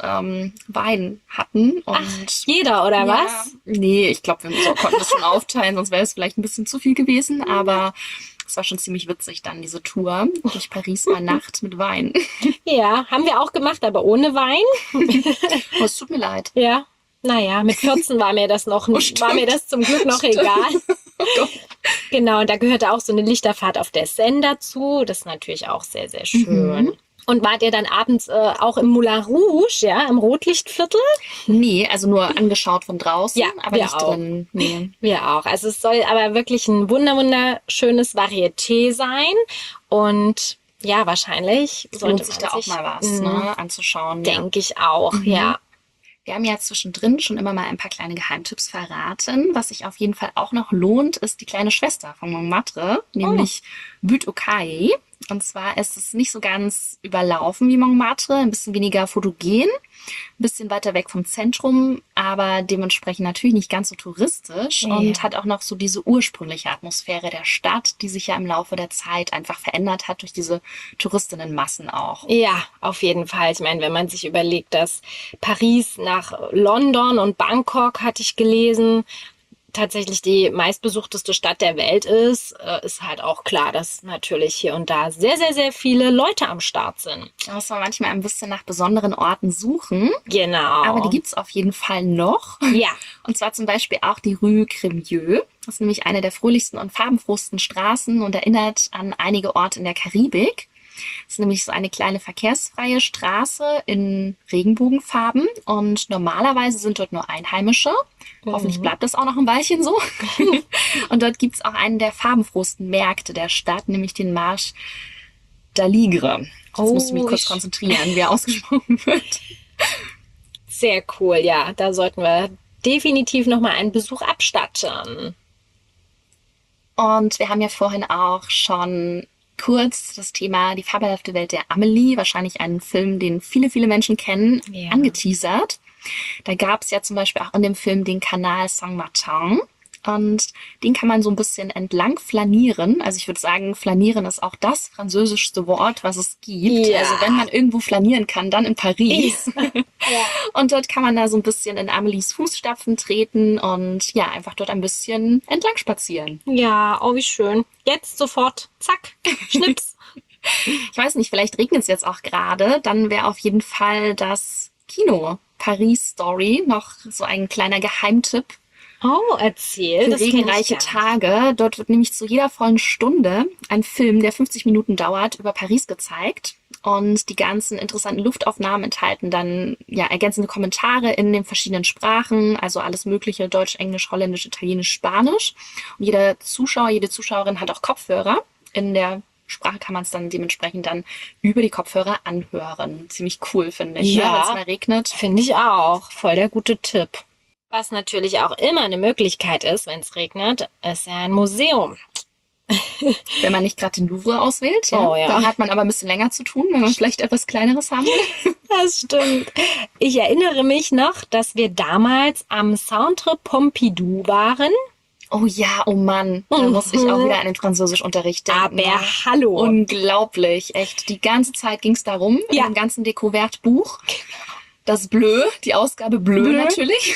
Wein hatten. Und Jeder, oder ja, was? nee, ich glaube, wir konnten das schon aufteilen, sonst wäre es vielleicht ein bisschen zu viel gewesen, aber es war schon ziemlich witzig dann, diese Tour durch Paris bei Nacht mit Wein. Ja, haben wir auch gemacht, aber ohne Wein. Oh, es tut mir leid. Ja, naja, mit 14 war mir das stimmt. war mir das zum Glück noch egal. Oh Gott. Genau, und da gehörte auch so eine Lichterfahrt auf der Seine dazu. Das ist natürlich auch sehr, sehr schön. Und wart ihr dann abends auch im Moulin Rouge, ja, im Rotlichtviertel? Nee, also nur angeschaut von draußen, Ja, aber wir nicht auch. drin. Nee. Wir auch. Also es soll aber wirklich ein wunderschönes Varieté sein. Und ja, wahrscheinlich sollte Lohnt sich man da auch mal was, ne, anzuschauen. Ja. denke ich auch, ja. Wir haben ja zwischendrin schon immer mal ein paar kleine Geheimtipps verraten. Was sich auf jeden Fall auch noch lohnt, ist die kleine Schwester von Montmartre, nämlich Butte aux Cailles. Und zwar ist es nicht so ganz überlaufen wie Montmartre, ein bisschen weniger fotogen, ein bisschen weiter weg vom Zentrum, aber dementsprechend natürlich nicht ganz so touristisch und hat auch noch so diese ursprüngliche Atmosphäre der Stadt, die sich ja im Laufe der Zeit einfach verändert hat durch diese Touristinnenmassen auch. Ja, auf jeden Fall. Ich meine, wenn man sich überlegt, dass Paris nach London und Bangkok, hatte ich gelesen, tatsächlich die meistbesuchteste Stadt der Welt ist, ist halt auch klar, dass natürlich hier und da sehr, sehr, sehr viele Leute am Start sind. Da muss man manchmal ein bisschen nach besonderen Orten suchen, Genau. aber die gibt's auf jeden Fall noch. Ja. Und zwar zum Beispiel auch die Rue Crémieux. Das ist nämlich eine der fröhlichsten und farbenfrohsten Straßen und erinnert an einige Orte in der Karibik. Es ist nämlich so eine kleine verkehrsfreie Straße in Regenbogenfarben und normalerweise sind dort nur Einheimische. Hoffentlich bleibt das auch noch ein Weilchen so. Und dort gibt's auch einen der farbenfrohsten Märkte der Stadt, nämlich den Marche d'Aligre. Jetzt musst du mich kurz konzentrieren, wie er ausgesprochen wird. Sehr cool, ja. Da sollten wir definitiv nochmal einen Besuch abstatten. Und wir haben ja vorhin auch schon kurz das Thema Die fabelhafte Welt der Amelie, wahrscheinlich einen Film, den viele, viele Menschen kennen, Ja. angeteasert. Da gab es ja zum Beispiel auch in dem Film den Kanal Saint-Martin. Und den kann man so ein bisschen entlang flanieren. Also ich würde sagen, flanieren ist auch das französischste Wort, was es gibt. Ja. Also wenn man irgendwo flanieren kann, dann in Paris. Und dort kann man da so ein bisschen in Amelies Fußstapfen treten und ja, einfach dort ein bisschen entlang spazieren. Ja, oh, wie schön. Jetzt sofort, zack, Schnips. Ich weiß nicht, vielleicht regnet es jetzt auch gerade. Dann wäre auf jeden Fall das Kino Paris Story noch so ein kleiner Geheimtipp Oh, erzähl. Für Das kenn ich regenreiche gar nicht. Tage. Dort wird nämlich zu jeder vollen Stunde ein Film, der 50 Minuten dauert, über Paris gezeigt. Und die ganzen interessanten Luftaufnahmen enthalten dann ja ergänzende Kommentare in den verschiedenen Sprachen, also alles Mögliche, Deutsch, Englisch, Holländisch, Italienisch, Spanisch. Und jeder Zuschauer, jede Zuschauerin hat auch Kopfhörer. In der Sprache kann man es dann dementsprechend dann über die Kopfhörer anhören. Ziemlich cool, finde ich, ne? Wenn es Ja, mal regnet. finde ich auch. Voll der gute Tipp. Was natürlich auch immer eine Möglichkeit ist, wenn es regnet, ist ja ein Museum. Wenn man nicht gerade den Louvre auswählt, ja. Oh ja. Da hat man aber ein bisschen länger zu tun, wenn man vielleicht etwas Kleineres haben will. Das stimmt. Ich erinnere mich noch, dass wir damals am Centre Pompidou waren. Oh ja, oh Mann, da muss ich auch wieder an den Französischunterricht denken. Aber hallo. Unglaublich, echt. Die ganze Zeit ging es darum, in Ja. dem ganzen Découverte-Buch. Das Bleu, die Ausgabe Bleu Bleu. natürlich.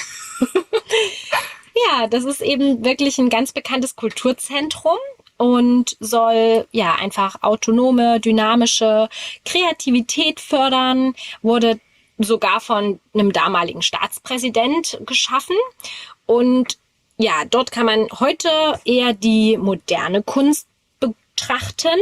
Ja, das ist eben wirklich ein ganz bekanntes Kulturzentrum und soll ja einfach autonome, dynamische Kreativität fördern, wurde sogar von einem damaligen Staatspräsident geschaffen. Und ja, dort kann man heute eher die moderne Kunst betrachten.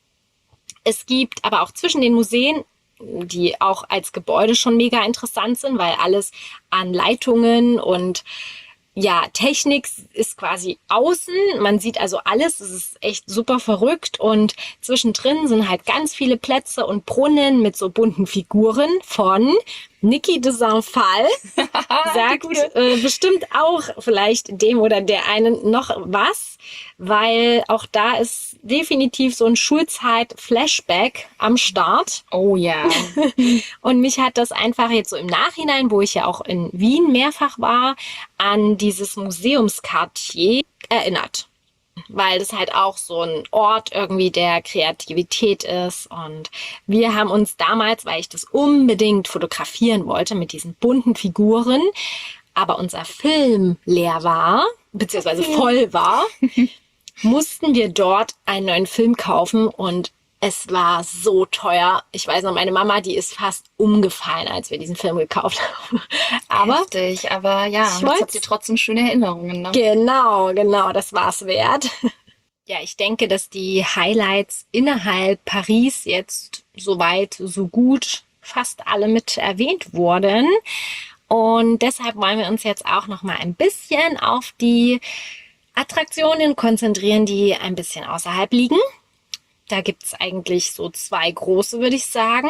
Es gibt aber auch zwischen den Museen, die auch als Gebäude schon mega interessant sind, weil alles an Leitungen und ja, Technik ist quasi außen. Man sieht also alles. Es ist echt super verrückt. Und zwischendrin sind halt ganz viele Plätze und Brunnen mit so bunten Figuren von Niki de Saint-Phal. Sagt bestimmt auch vielleicht dem oder der einen noch was, weil auch da ist definitiv so ein Schulzeit-Flashback am Start. Oh ja. Und mich hat das einfach jetzt so im Nachhinein, wo ich ja auch in Wien mehrfach war, an dieses Museumskartier erinnert. Weil das halt auch so ein Ort irgendwie der Kreativität ist. Und wir haben uns damals, weil ich das unbedingt fotografieren wollte mit diesen bunten Figuren, aber unser Film leer war, beziehungsweise voll war, mussten wir dort einen neuen Film kaufen und es war so teuer. Ich weiß noch, meine Mama, die ist fast umgefallen, als wir diesen Film gekauft haben. Aber Heftig, aber ja, Ich jetzt wollt's- habt ihr trotzdem schöne Erinnerungen, ne? genau, das war's wert. Ja, ich denke, dass die Highlights innerhalb Paris jetzt soweit, so gut fast alle mit erwähnt wurden. Und deshalb wollen wir uns jetzt auch noch mal ein bisschen auf die Attraktionen konzentrieren, die ein bisschen außerhalb liegen. Da gibt's eigentlich so 2 große, würde ich sagen.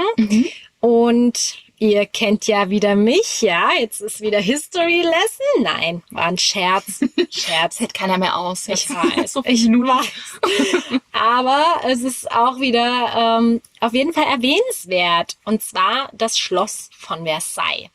Und ihr kennt ja wieder mich, ja. Jetzt ist wieder History Lesson. Nein, war ein Scherz. Scherz. Hält keiner mehr aus. Ich jetzt. weiß. So viele Ich Minuten. weiß. Aber es ist auch wieder auf jeden Fall erwähnenswert. Und zwar das Schloss von Versailles.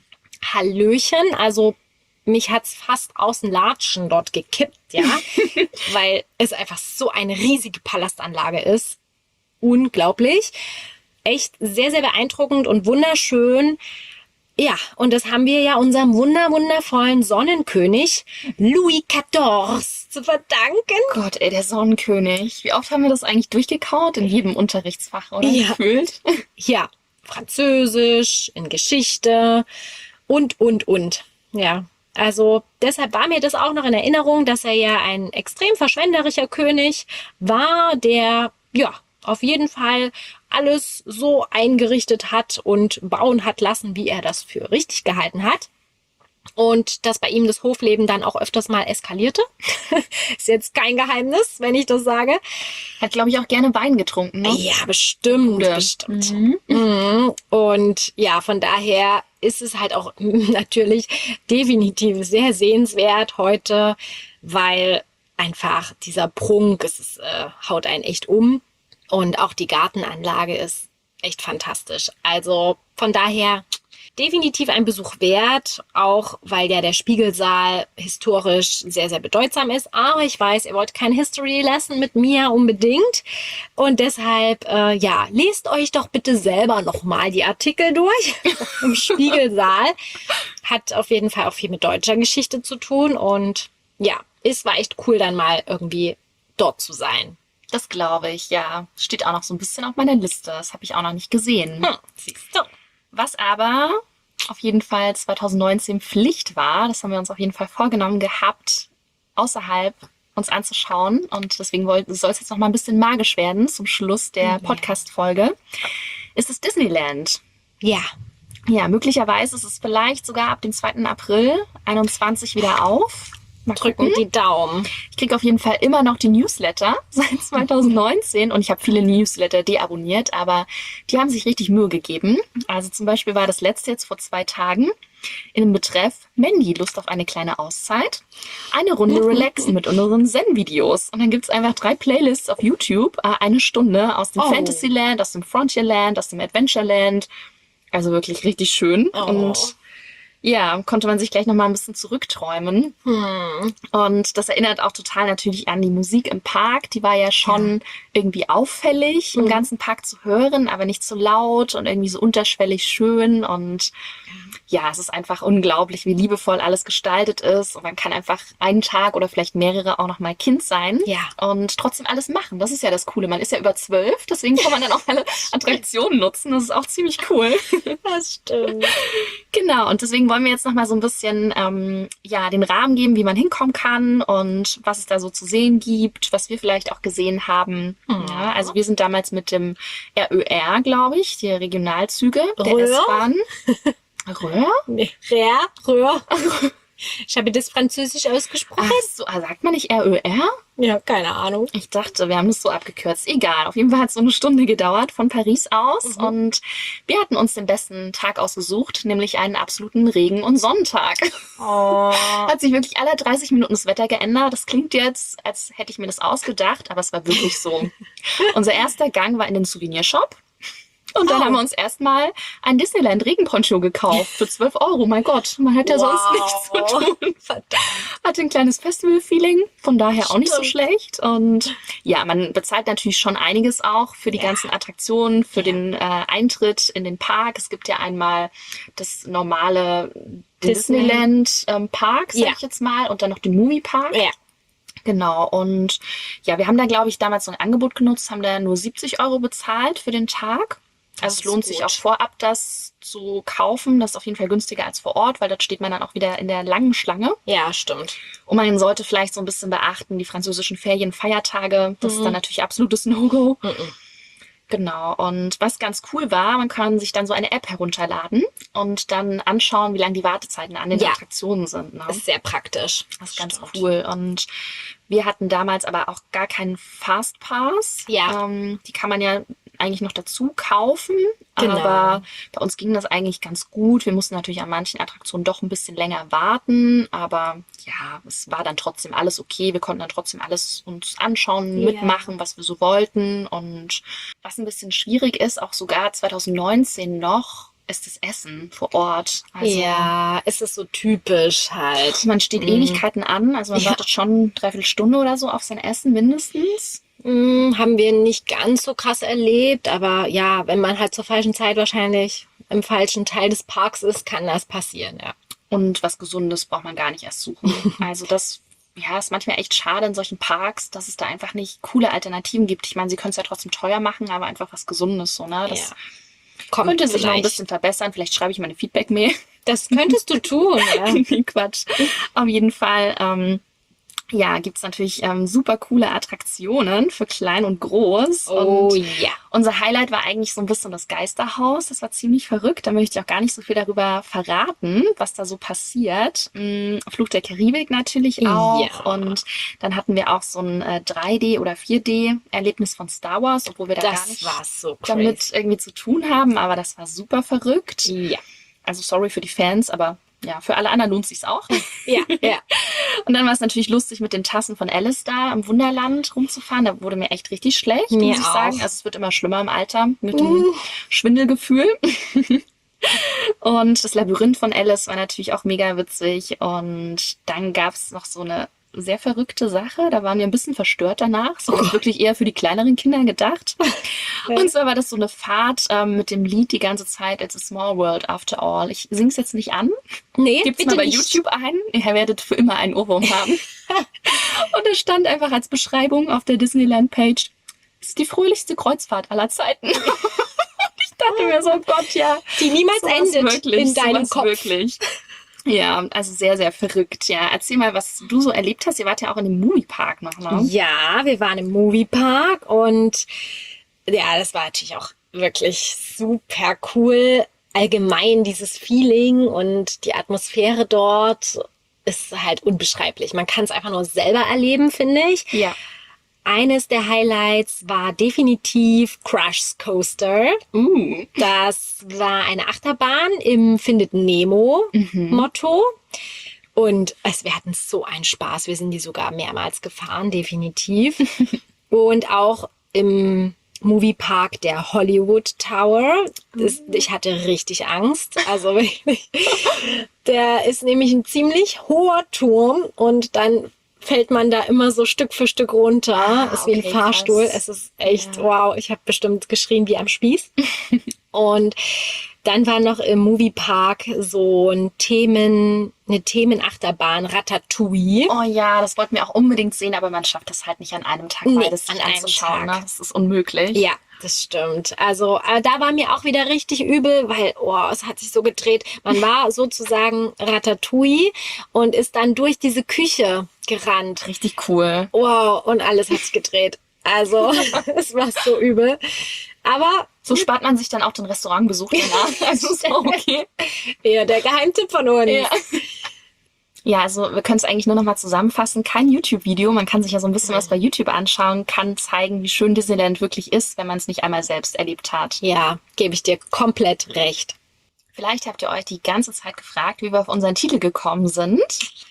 Hallöchen, also mich hat's fast aus den Latschen dort gekippt, ja, weil es einfach so eine riesige Palastanlage ist. Unglaublich. Echt sehr, sehr beeindruckend und wunderschön. Ja, und das haben wir ja unserem wundervollen Sonnenkönig Louis XIV zu verdanken. Gott, ey, der Sonnenkönig. Wie oft haben wir das eigentlich durchgekaut? In jedem Unterrichtsfach, oder? Ja. Gefühlt. Ja, Französisch, in Geschichte und. Ja, also deshalb war mir das auch noch in Erinnerung, dass er ja ein extrem verschwenderischer König war, der, ja, auf jeden Fall alles so eingerichtet hat und bauen hat lassen, wie er das für richtig gehalten hat. Und dass bei ihm das Hofleben dann auch öfters mal eskalierte. Ist jetzt kein Geheimnis, wenn ich das sage. Hat, glaube ich, auch gerne Wein getrunken, ne? Ja, bestimmt, Gute. bestimmt. Mhm. Und ja, von daher ist es halt auch natürlich definitiv sehr sehenswert heute, weil einfach dieser Prunk, haut einen echt um. Und auch die Gartenanlage ist echt fantastisch. Also von daher definitiv ein Besuch wert, auch weil ja der Spiegelsaal historisch sehr, sehr bedeutsam ist. Aber ich weiß, ihr wollt kein History Lesson mit mir unbedingt. Und deshalb, lest euch doch bitte selber nochmal die Artikel durch im Spiegelsaal. Hat auf jeden Fall auch viel mit deutscher Geschichte zu tun. Und ja, es war echt cool, dann mal irgendwie dort zu sein. Das glaube ich, ja. Steht auch noch so ein bisschen auf meiner Liste. Das habe ich auch noch nicht gesehen. Siehst du. Was aber auf jeden Fall 2019 Pflicht war. Das haben wir uns auf jeden Fall vorgenommen gehabt, außerhalb uns anzuschauen. Und deswegen soll es jetzt noch mal ein bisschen magisch werden zum Schluss der Podcast-Folge. Ist es Disneyland? Ja. Ja, möglicherweise ist es vielleicht sogar ab dem 2. April 21 wieder auf. Mal Drücken die Daumen. Ich kriege auf jeden Fall immer noch die Newsletter seit 2019 und ich habe viele Newsletter deabonniert, aber die haben sich richtig Mühe gegeben. Also zum Beispiel war das letzte jetzt vor 2 Tagen in dem Betreff Mandy, Lust auf eine kleine Auszeit. Eine Runde relaxen mit unseren Zen-Videos. Und dann gibt's einfach 3 Playlists auf YouTube, 1 Stunde aus dem Fantasyland, aus dem Frontierland, aus dem Adventureland. Also wirklich richtig schön. Und ja, konnte man sich gleich nochmal ein bisschen zurückträumen. Und das erinnert auch total natürlich an die Musik im Park. Die war ja schon irgendwie auffällig im ganzen Park zu hören, aber nicht so laut und irgendwie so unterschwellig schön. Und ja, es ist einfach unglaublich, wie liebevoll alles gestaltet ist. Und man kann einfach einen Tag oder vielleicht mehrere auch noch mal Kind sein und trotzdem alles machen. Das ist ja das Coole. Man ist ja über 12, deswegen kann man dann auch alle Attraktionen nutzen. Das ist auch ziemlich cool. Das stimmt. Genau, und deswegen wollen wir jetzt noch mal so ein bisschen den Rahmen geben, wie man hinkommen kann und was es da so zu sehen gibt, was wir vielleicht auch gesehen haben. Ja, also wir sind damals mit dem RÖR, glaube ich, die Regionalzüge der S-Bahn. Röhr? Nee, Röhr. Ich habe das Französisch ausgesprochen. Ach so, sagt man nicht RÖR? Ja, keine Ahnung. Ich dachte, wir haben das so abgekürzt. Egal, auf jeden Fall hat es so eine Stunde gedauert von Paris aus. Und wir hatten uns den besten Tag ausgesucht, nämlich einen absoluten Regen- und Sonnentag. Hat sich wirklich alle 30 Minuten das Wetter geändert. Das klingt jetzt, als hätte ich mir das ausgedacht, aber es war wirklich so. Unser erster Gang war in den Souvenirshop. Und dann haben wir uns erstmal ein Disneyland-Regenponcho gekauft für 12 €. Mein Gott, man hat ja sonst nichts zu tun. Verdammt. Hatte ein kleines Festival-Feeling, von daher auch nicht so schlecht. Und ja, man bezahlt natürlich schon einiges auch für die ganzen Attraktionen, für den Eintritt in den Park. Es gibt ja einmal das normale Disneyland-Park, sag ich jetzt mal, und dann noch den Movie-Park. Ja. Genau, und ja, wir haben da, glaube ich, damals so ein Angebot genutzt, haben da nur 70 € bezahlt für den Tag. Also es lohnt sich auch vorab, das zu kaufen. Das ist auf jeden Fall günstiger als vor Ort, weil dort steht man dann auch wieder in der langen Schlange. Ja, stimmt. Und man sollte vielleicht so ein bisschen beachten, die französischen Ferien, Feiertage, das ist dann natürlich absolutes No-Go. Genau, und was ganz cool war, man kann sich dann so eine App herunterladen und dann anschauen, wie lang die Wartezeiten an den Attraktionen sind. Ne? Das ist sehr praktisch. Das ist ganz cool. Und wir hatten damals aber auch gar keinen Fastpass. Ja. Die kann man ja eigentlich noch dazu kaufen, Genau. aber bei uns ging das eigentlich ganz gut. Wir mussten natürlich an manchen Attraktionen doch ein bisschen länger warten, aber ja, es war dann trotzdem alles okay. Wir konnten dann trotzdem alles uns anschauen, mitmachen, was wir so wollten. Und was ein bisschen schwierig ist, auch sogar 2019 noch, ist das Essen vor Ort. Also, ja, es ist so typisch halt. man steht Ewigkeiten an, also man wartet schon 3/4 Stunde oder so auf sein Essen mindestens. Haben wir nicht ganz so krass erlebt, aber ja, wenn man halt zur falschen Zeit wahrscheinlich im falschen Teil des Parks ist, kann das passieren, ja. Und was Gesundes braucht man gar nicht erst suchen. Also das ist manchmal echt schade in solchen Parks, dass es da einfach nicht coole Alternativen gibt. Ich meine, sie können es ja trotzdem teuer machen, aber einfach was Gesundes so, ne? Das könnte sich noch ein bisschen verbessern. Vielleicht schreibe ich mal eine Feedback-Mail. Das könntest du tun, ja. Quatsch. Auf jeden Fall, gibt's natürlich super coole Attraktionen für klein und groß. Oh und ja. Unser Highlight war eigentlich so ein bisschen das Geisterhaus. Das war ziemlich verrückt. Da möchte ich auch gar nicht so viel darüber verraten, was da so passiert. Fluch der Karibik natürlich auch. Ja. Und dann hatten wir auch so ein 3D- oder 4D-Erlebnis von Star Wars, obwohl wir da gar nicht so damit irgendwie zu tun haben. Aber das war super verrückt. Ja. Also sorry für die Fans, aber ja, für alle anderen lohnt sich's auch. Ja, ja. Und dann war es natürlich lustig, mit den Tassen von Alice da im Wunderland rumzufahren. Da wurde mir echt richtig schlecht, Mir muss ich sagen. auch. Also es wird immer schlimmer im Alter mit dem Schwindelgefühl. Und das Labyrinth von Alice war natürlich auch mega witzig. Und dann gab's noch so eine sehr verrückte Sache. Da waren wir ein bisschen verstört danach. So wirklich eher für die kleineren Kinder gedacht. Und zwar war das so eine Fahrt mit dem Lied die ganze Zeit It's a Small World After All. Ich sing's jetzt nicht an. Nee, Gibt's bitte mal bei nicht. YouTube ein. Ihr werdet für immer einen Ohrwurm haben. Und es stand einfach als Beschreibung auf der Disneyland-Page, es ist die fröhlichste Kreuzfahrt aller Zeiten. Und ich dachte mir so, oh Gott, ja. Die niemals endet wirklich, in deinem Kopf. Wirklich. Ja, also sehr, sehr verrückt. Ja, erzähl mal, was du so erlebt hast. Ihr wart ja auch in dem Moviepark noch, ne? Ja, wir waren im Moviepark und ja, das war natürlich auch wirklich super cool. Allgemein dieses Feeling und die Atmosphäre dort ist halt unbeschreiblich. Man kann es einfach nur selber erleben, finde ich. Ja. Eines der Highlights war definitiv Crush Coaster. Das war eine Achterbahn im Findet Nemo Motto. Und wir hatten so einen Spaß. Wir sind die sogar mehrmals gefahren, definitiv. Und auch im Moviepark der Hollywood Tower. Ich hatte richtig Angst. Also wirklich. Der ist nämlich ein ziemlich hoher Turm und dann fällt man da immer so Stück für Stück runter. Ist wie ein Fahrstuhl. Krass. Es ist echt, wow. Ich habe bestimmt geschrien wie am Spieß. Und dann war noch im Moviepark so eine Themenachterbahn, Ratatouille. Oh ja, das wollten wir auch unbedingt sehen, aber man schafft das halt nicht an einem Tag, beides an einem anzuschauen. Tag. Ne? Das ist unmöglich. Ja, das stimmt. Also da war mir auch wieder richtig übel, weil es hat sich so gedreht. Man war sozusagen Ratatouille und ist dann durch diese Küche gerannt. Richtig cool. Wow, und alles hat sich gedreht. Also es war so übel. Aber so spart man sich dann auch den Restaurantbesuch danach. Also ist auch okay. Ja, der Geheimtipp von uns. Ja, also wir können es eigentlich nur noch mal zusammenfassen. Kein YouTube-Video. Man kann sich ja so ein bisschen was bei YouTube anschauen, kann zeigen, wie schön Disneyland wirklich ist, wenn man es nicht einmal selbst erlebt hat. Ja, gebe ich dir komplett recht. Vielleicht habt ihr euch die ganze Zeit gefragt, wie wir auf unseren Titel gekommen sind.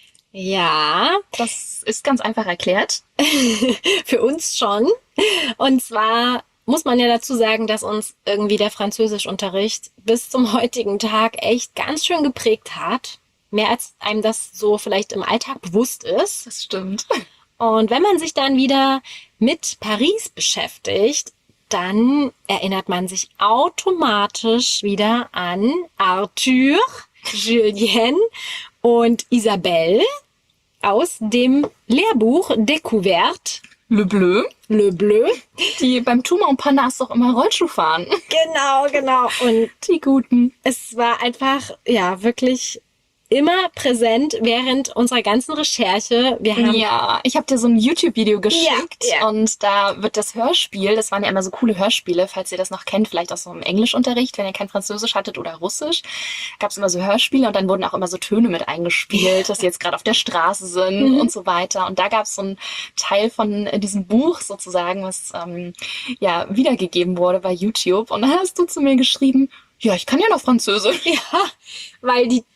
Ja. Das ist ganz einfach erklärt. Für uns schon. Und zwar muss man ja dazu sagen, dass uns irgendwie der Französischunterricht bis zum heutigen Tag echt ganz schön geprägt hat. Mehr als einem das so vielleicht im Alltag bewusst ist. Das stimmt. Und wenn man sich dann wieder mit Paris beschäftigt, dann erinnert man sich automatisch wieder an Arthur, Julien und Isabelle aus dem Lehrbuch Découverte. Le Bleu. Le Bleu. Die beim Tout Montparnasse doch immer Rollschuh fahren. Genau. Und die Guten. Es war einfach, ja, wirklich immer präsent während unserer ganzen Recherche. Ich habe dir so ein YouTube-Video geschickt ja. Und da wird das Hörspiel, das waren ja immer so coole Hörspiele, falls ihr das noch kennt, vielleicht auch so im Englischunterricht, wenn ihr kein Französisch hattet oder Russisch, gab es immer so Hörspiele und dann wurden auch immer so Töne mit eingespielt, dass sie jetzt gerade auf der Straße sind und so weiter. Und da gab es so einen Teil von diesem Buch sozusagen, was wiedergegeben wurde bei YouTube. Und dann hast du zu mir geschrieben, ja, ich kann ja noch Französisch. Ja, weil die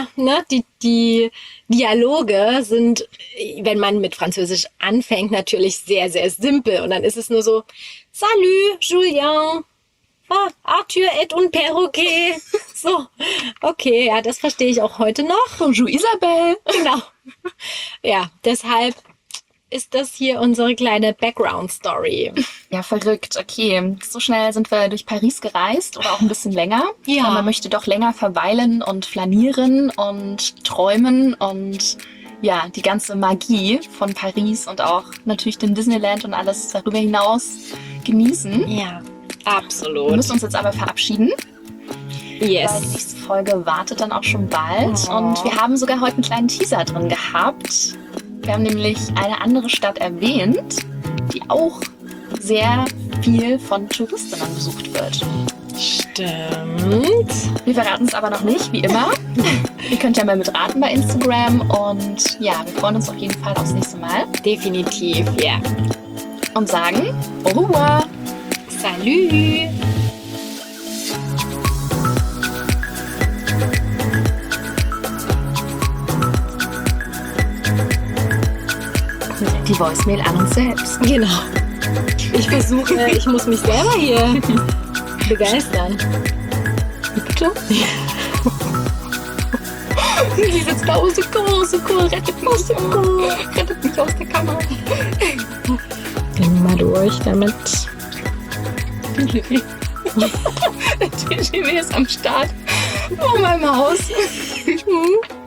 Dialoge sind, wenn man mit Französisch anfängt, natürlich sehr, sehr simpel. Und dann ist es nur so, Salut, Julien. Arthur est un perroquet. So, okay, ja, das verstehe ich auch heute noch. Bonjour, Isabelle. Genau. Ja, deshalb ist das hier unsere kleine Background-Story. Ja, verrückt. Okay, so schnell sind wir durch Paris gereist oder auch ein bisschen länger. Ja. Aber man möchte doch länger verweilen und flanieren und träumen und ja, die ganze Magie von Paris und auch natürlich den Disneyland und alles darüber hinaus genießen. Ja, absolut. Wir müssen uns jetzt aber verabschieden. Yes. Weil die nächste Folge wartet dann auch schon bald. Oh. Und wir haben sogar heute einen kleinen Teaser drin gehabt. Wir haben nämlich eine andere Stadt erwähnt, die auch sehr viel von Touristinnen besucht wird. Stimmt. Wir verraten es aber noch nicht, wie immer. Ihr könnt ja mal mitraten bei Instagram und ja, wir freuen uns auf jeden Fall aufs nächste Mal. Definitiv, ja. Und sagen au revoir. Salut. Die Voicemail an uns selbst. Genau. Ich muss mich selber hier begeistern. Bitte? Sie sitzt da, oh Secours, rettet mich aus der Kamera. Gehen wir mal durch damit. Der TGW ist am Start. Oh, mein Maus.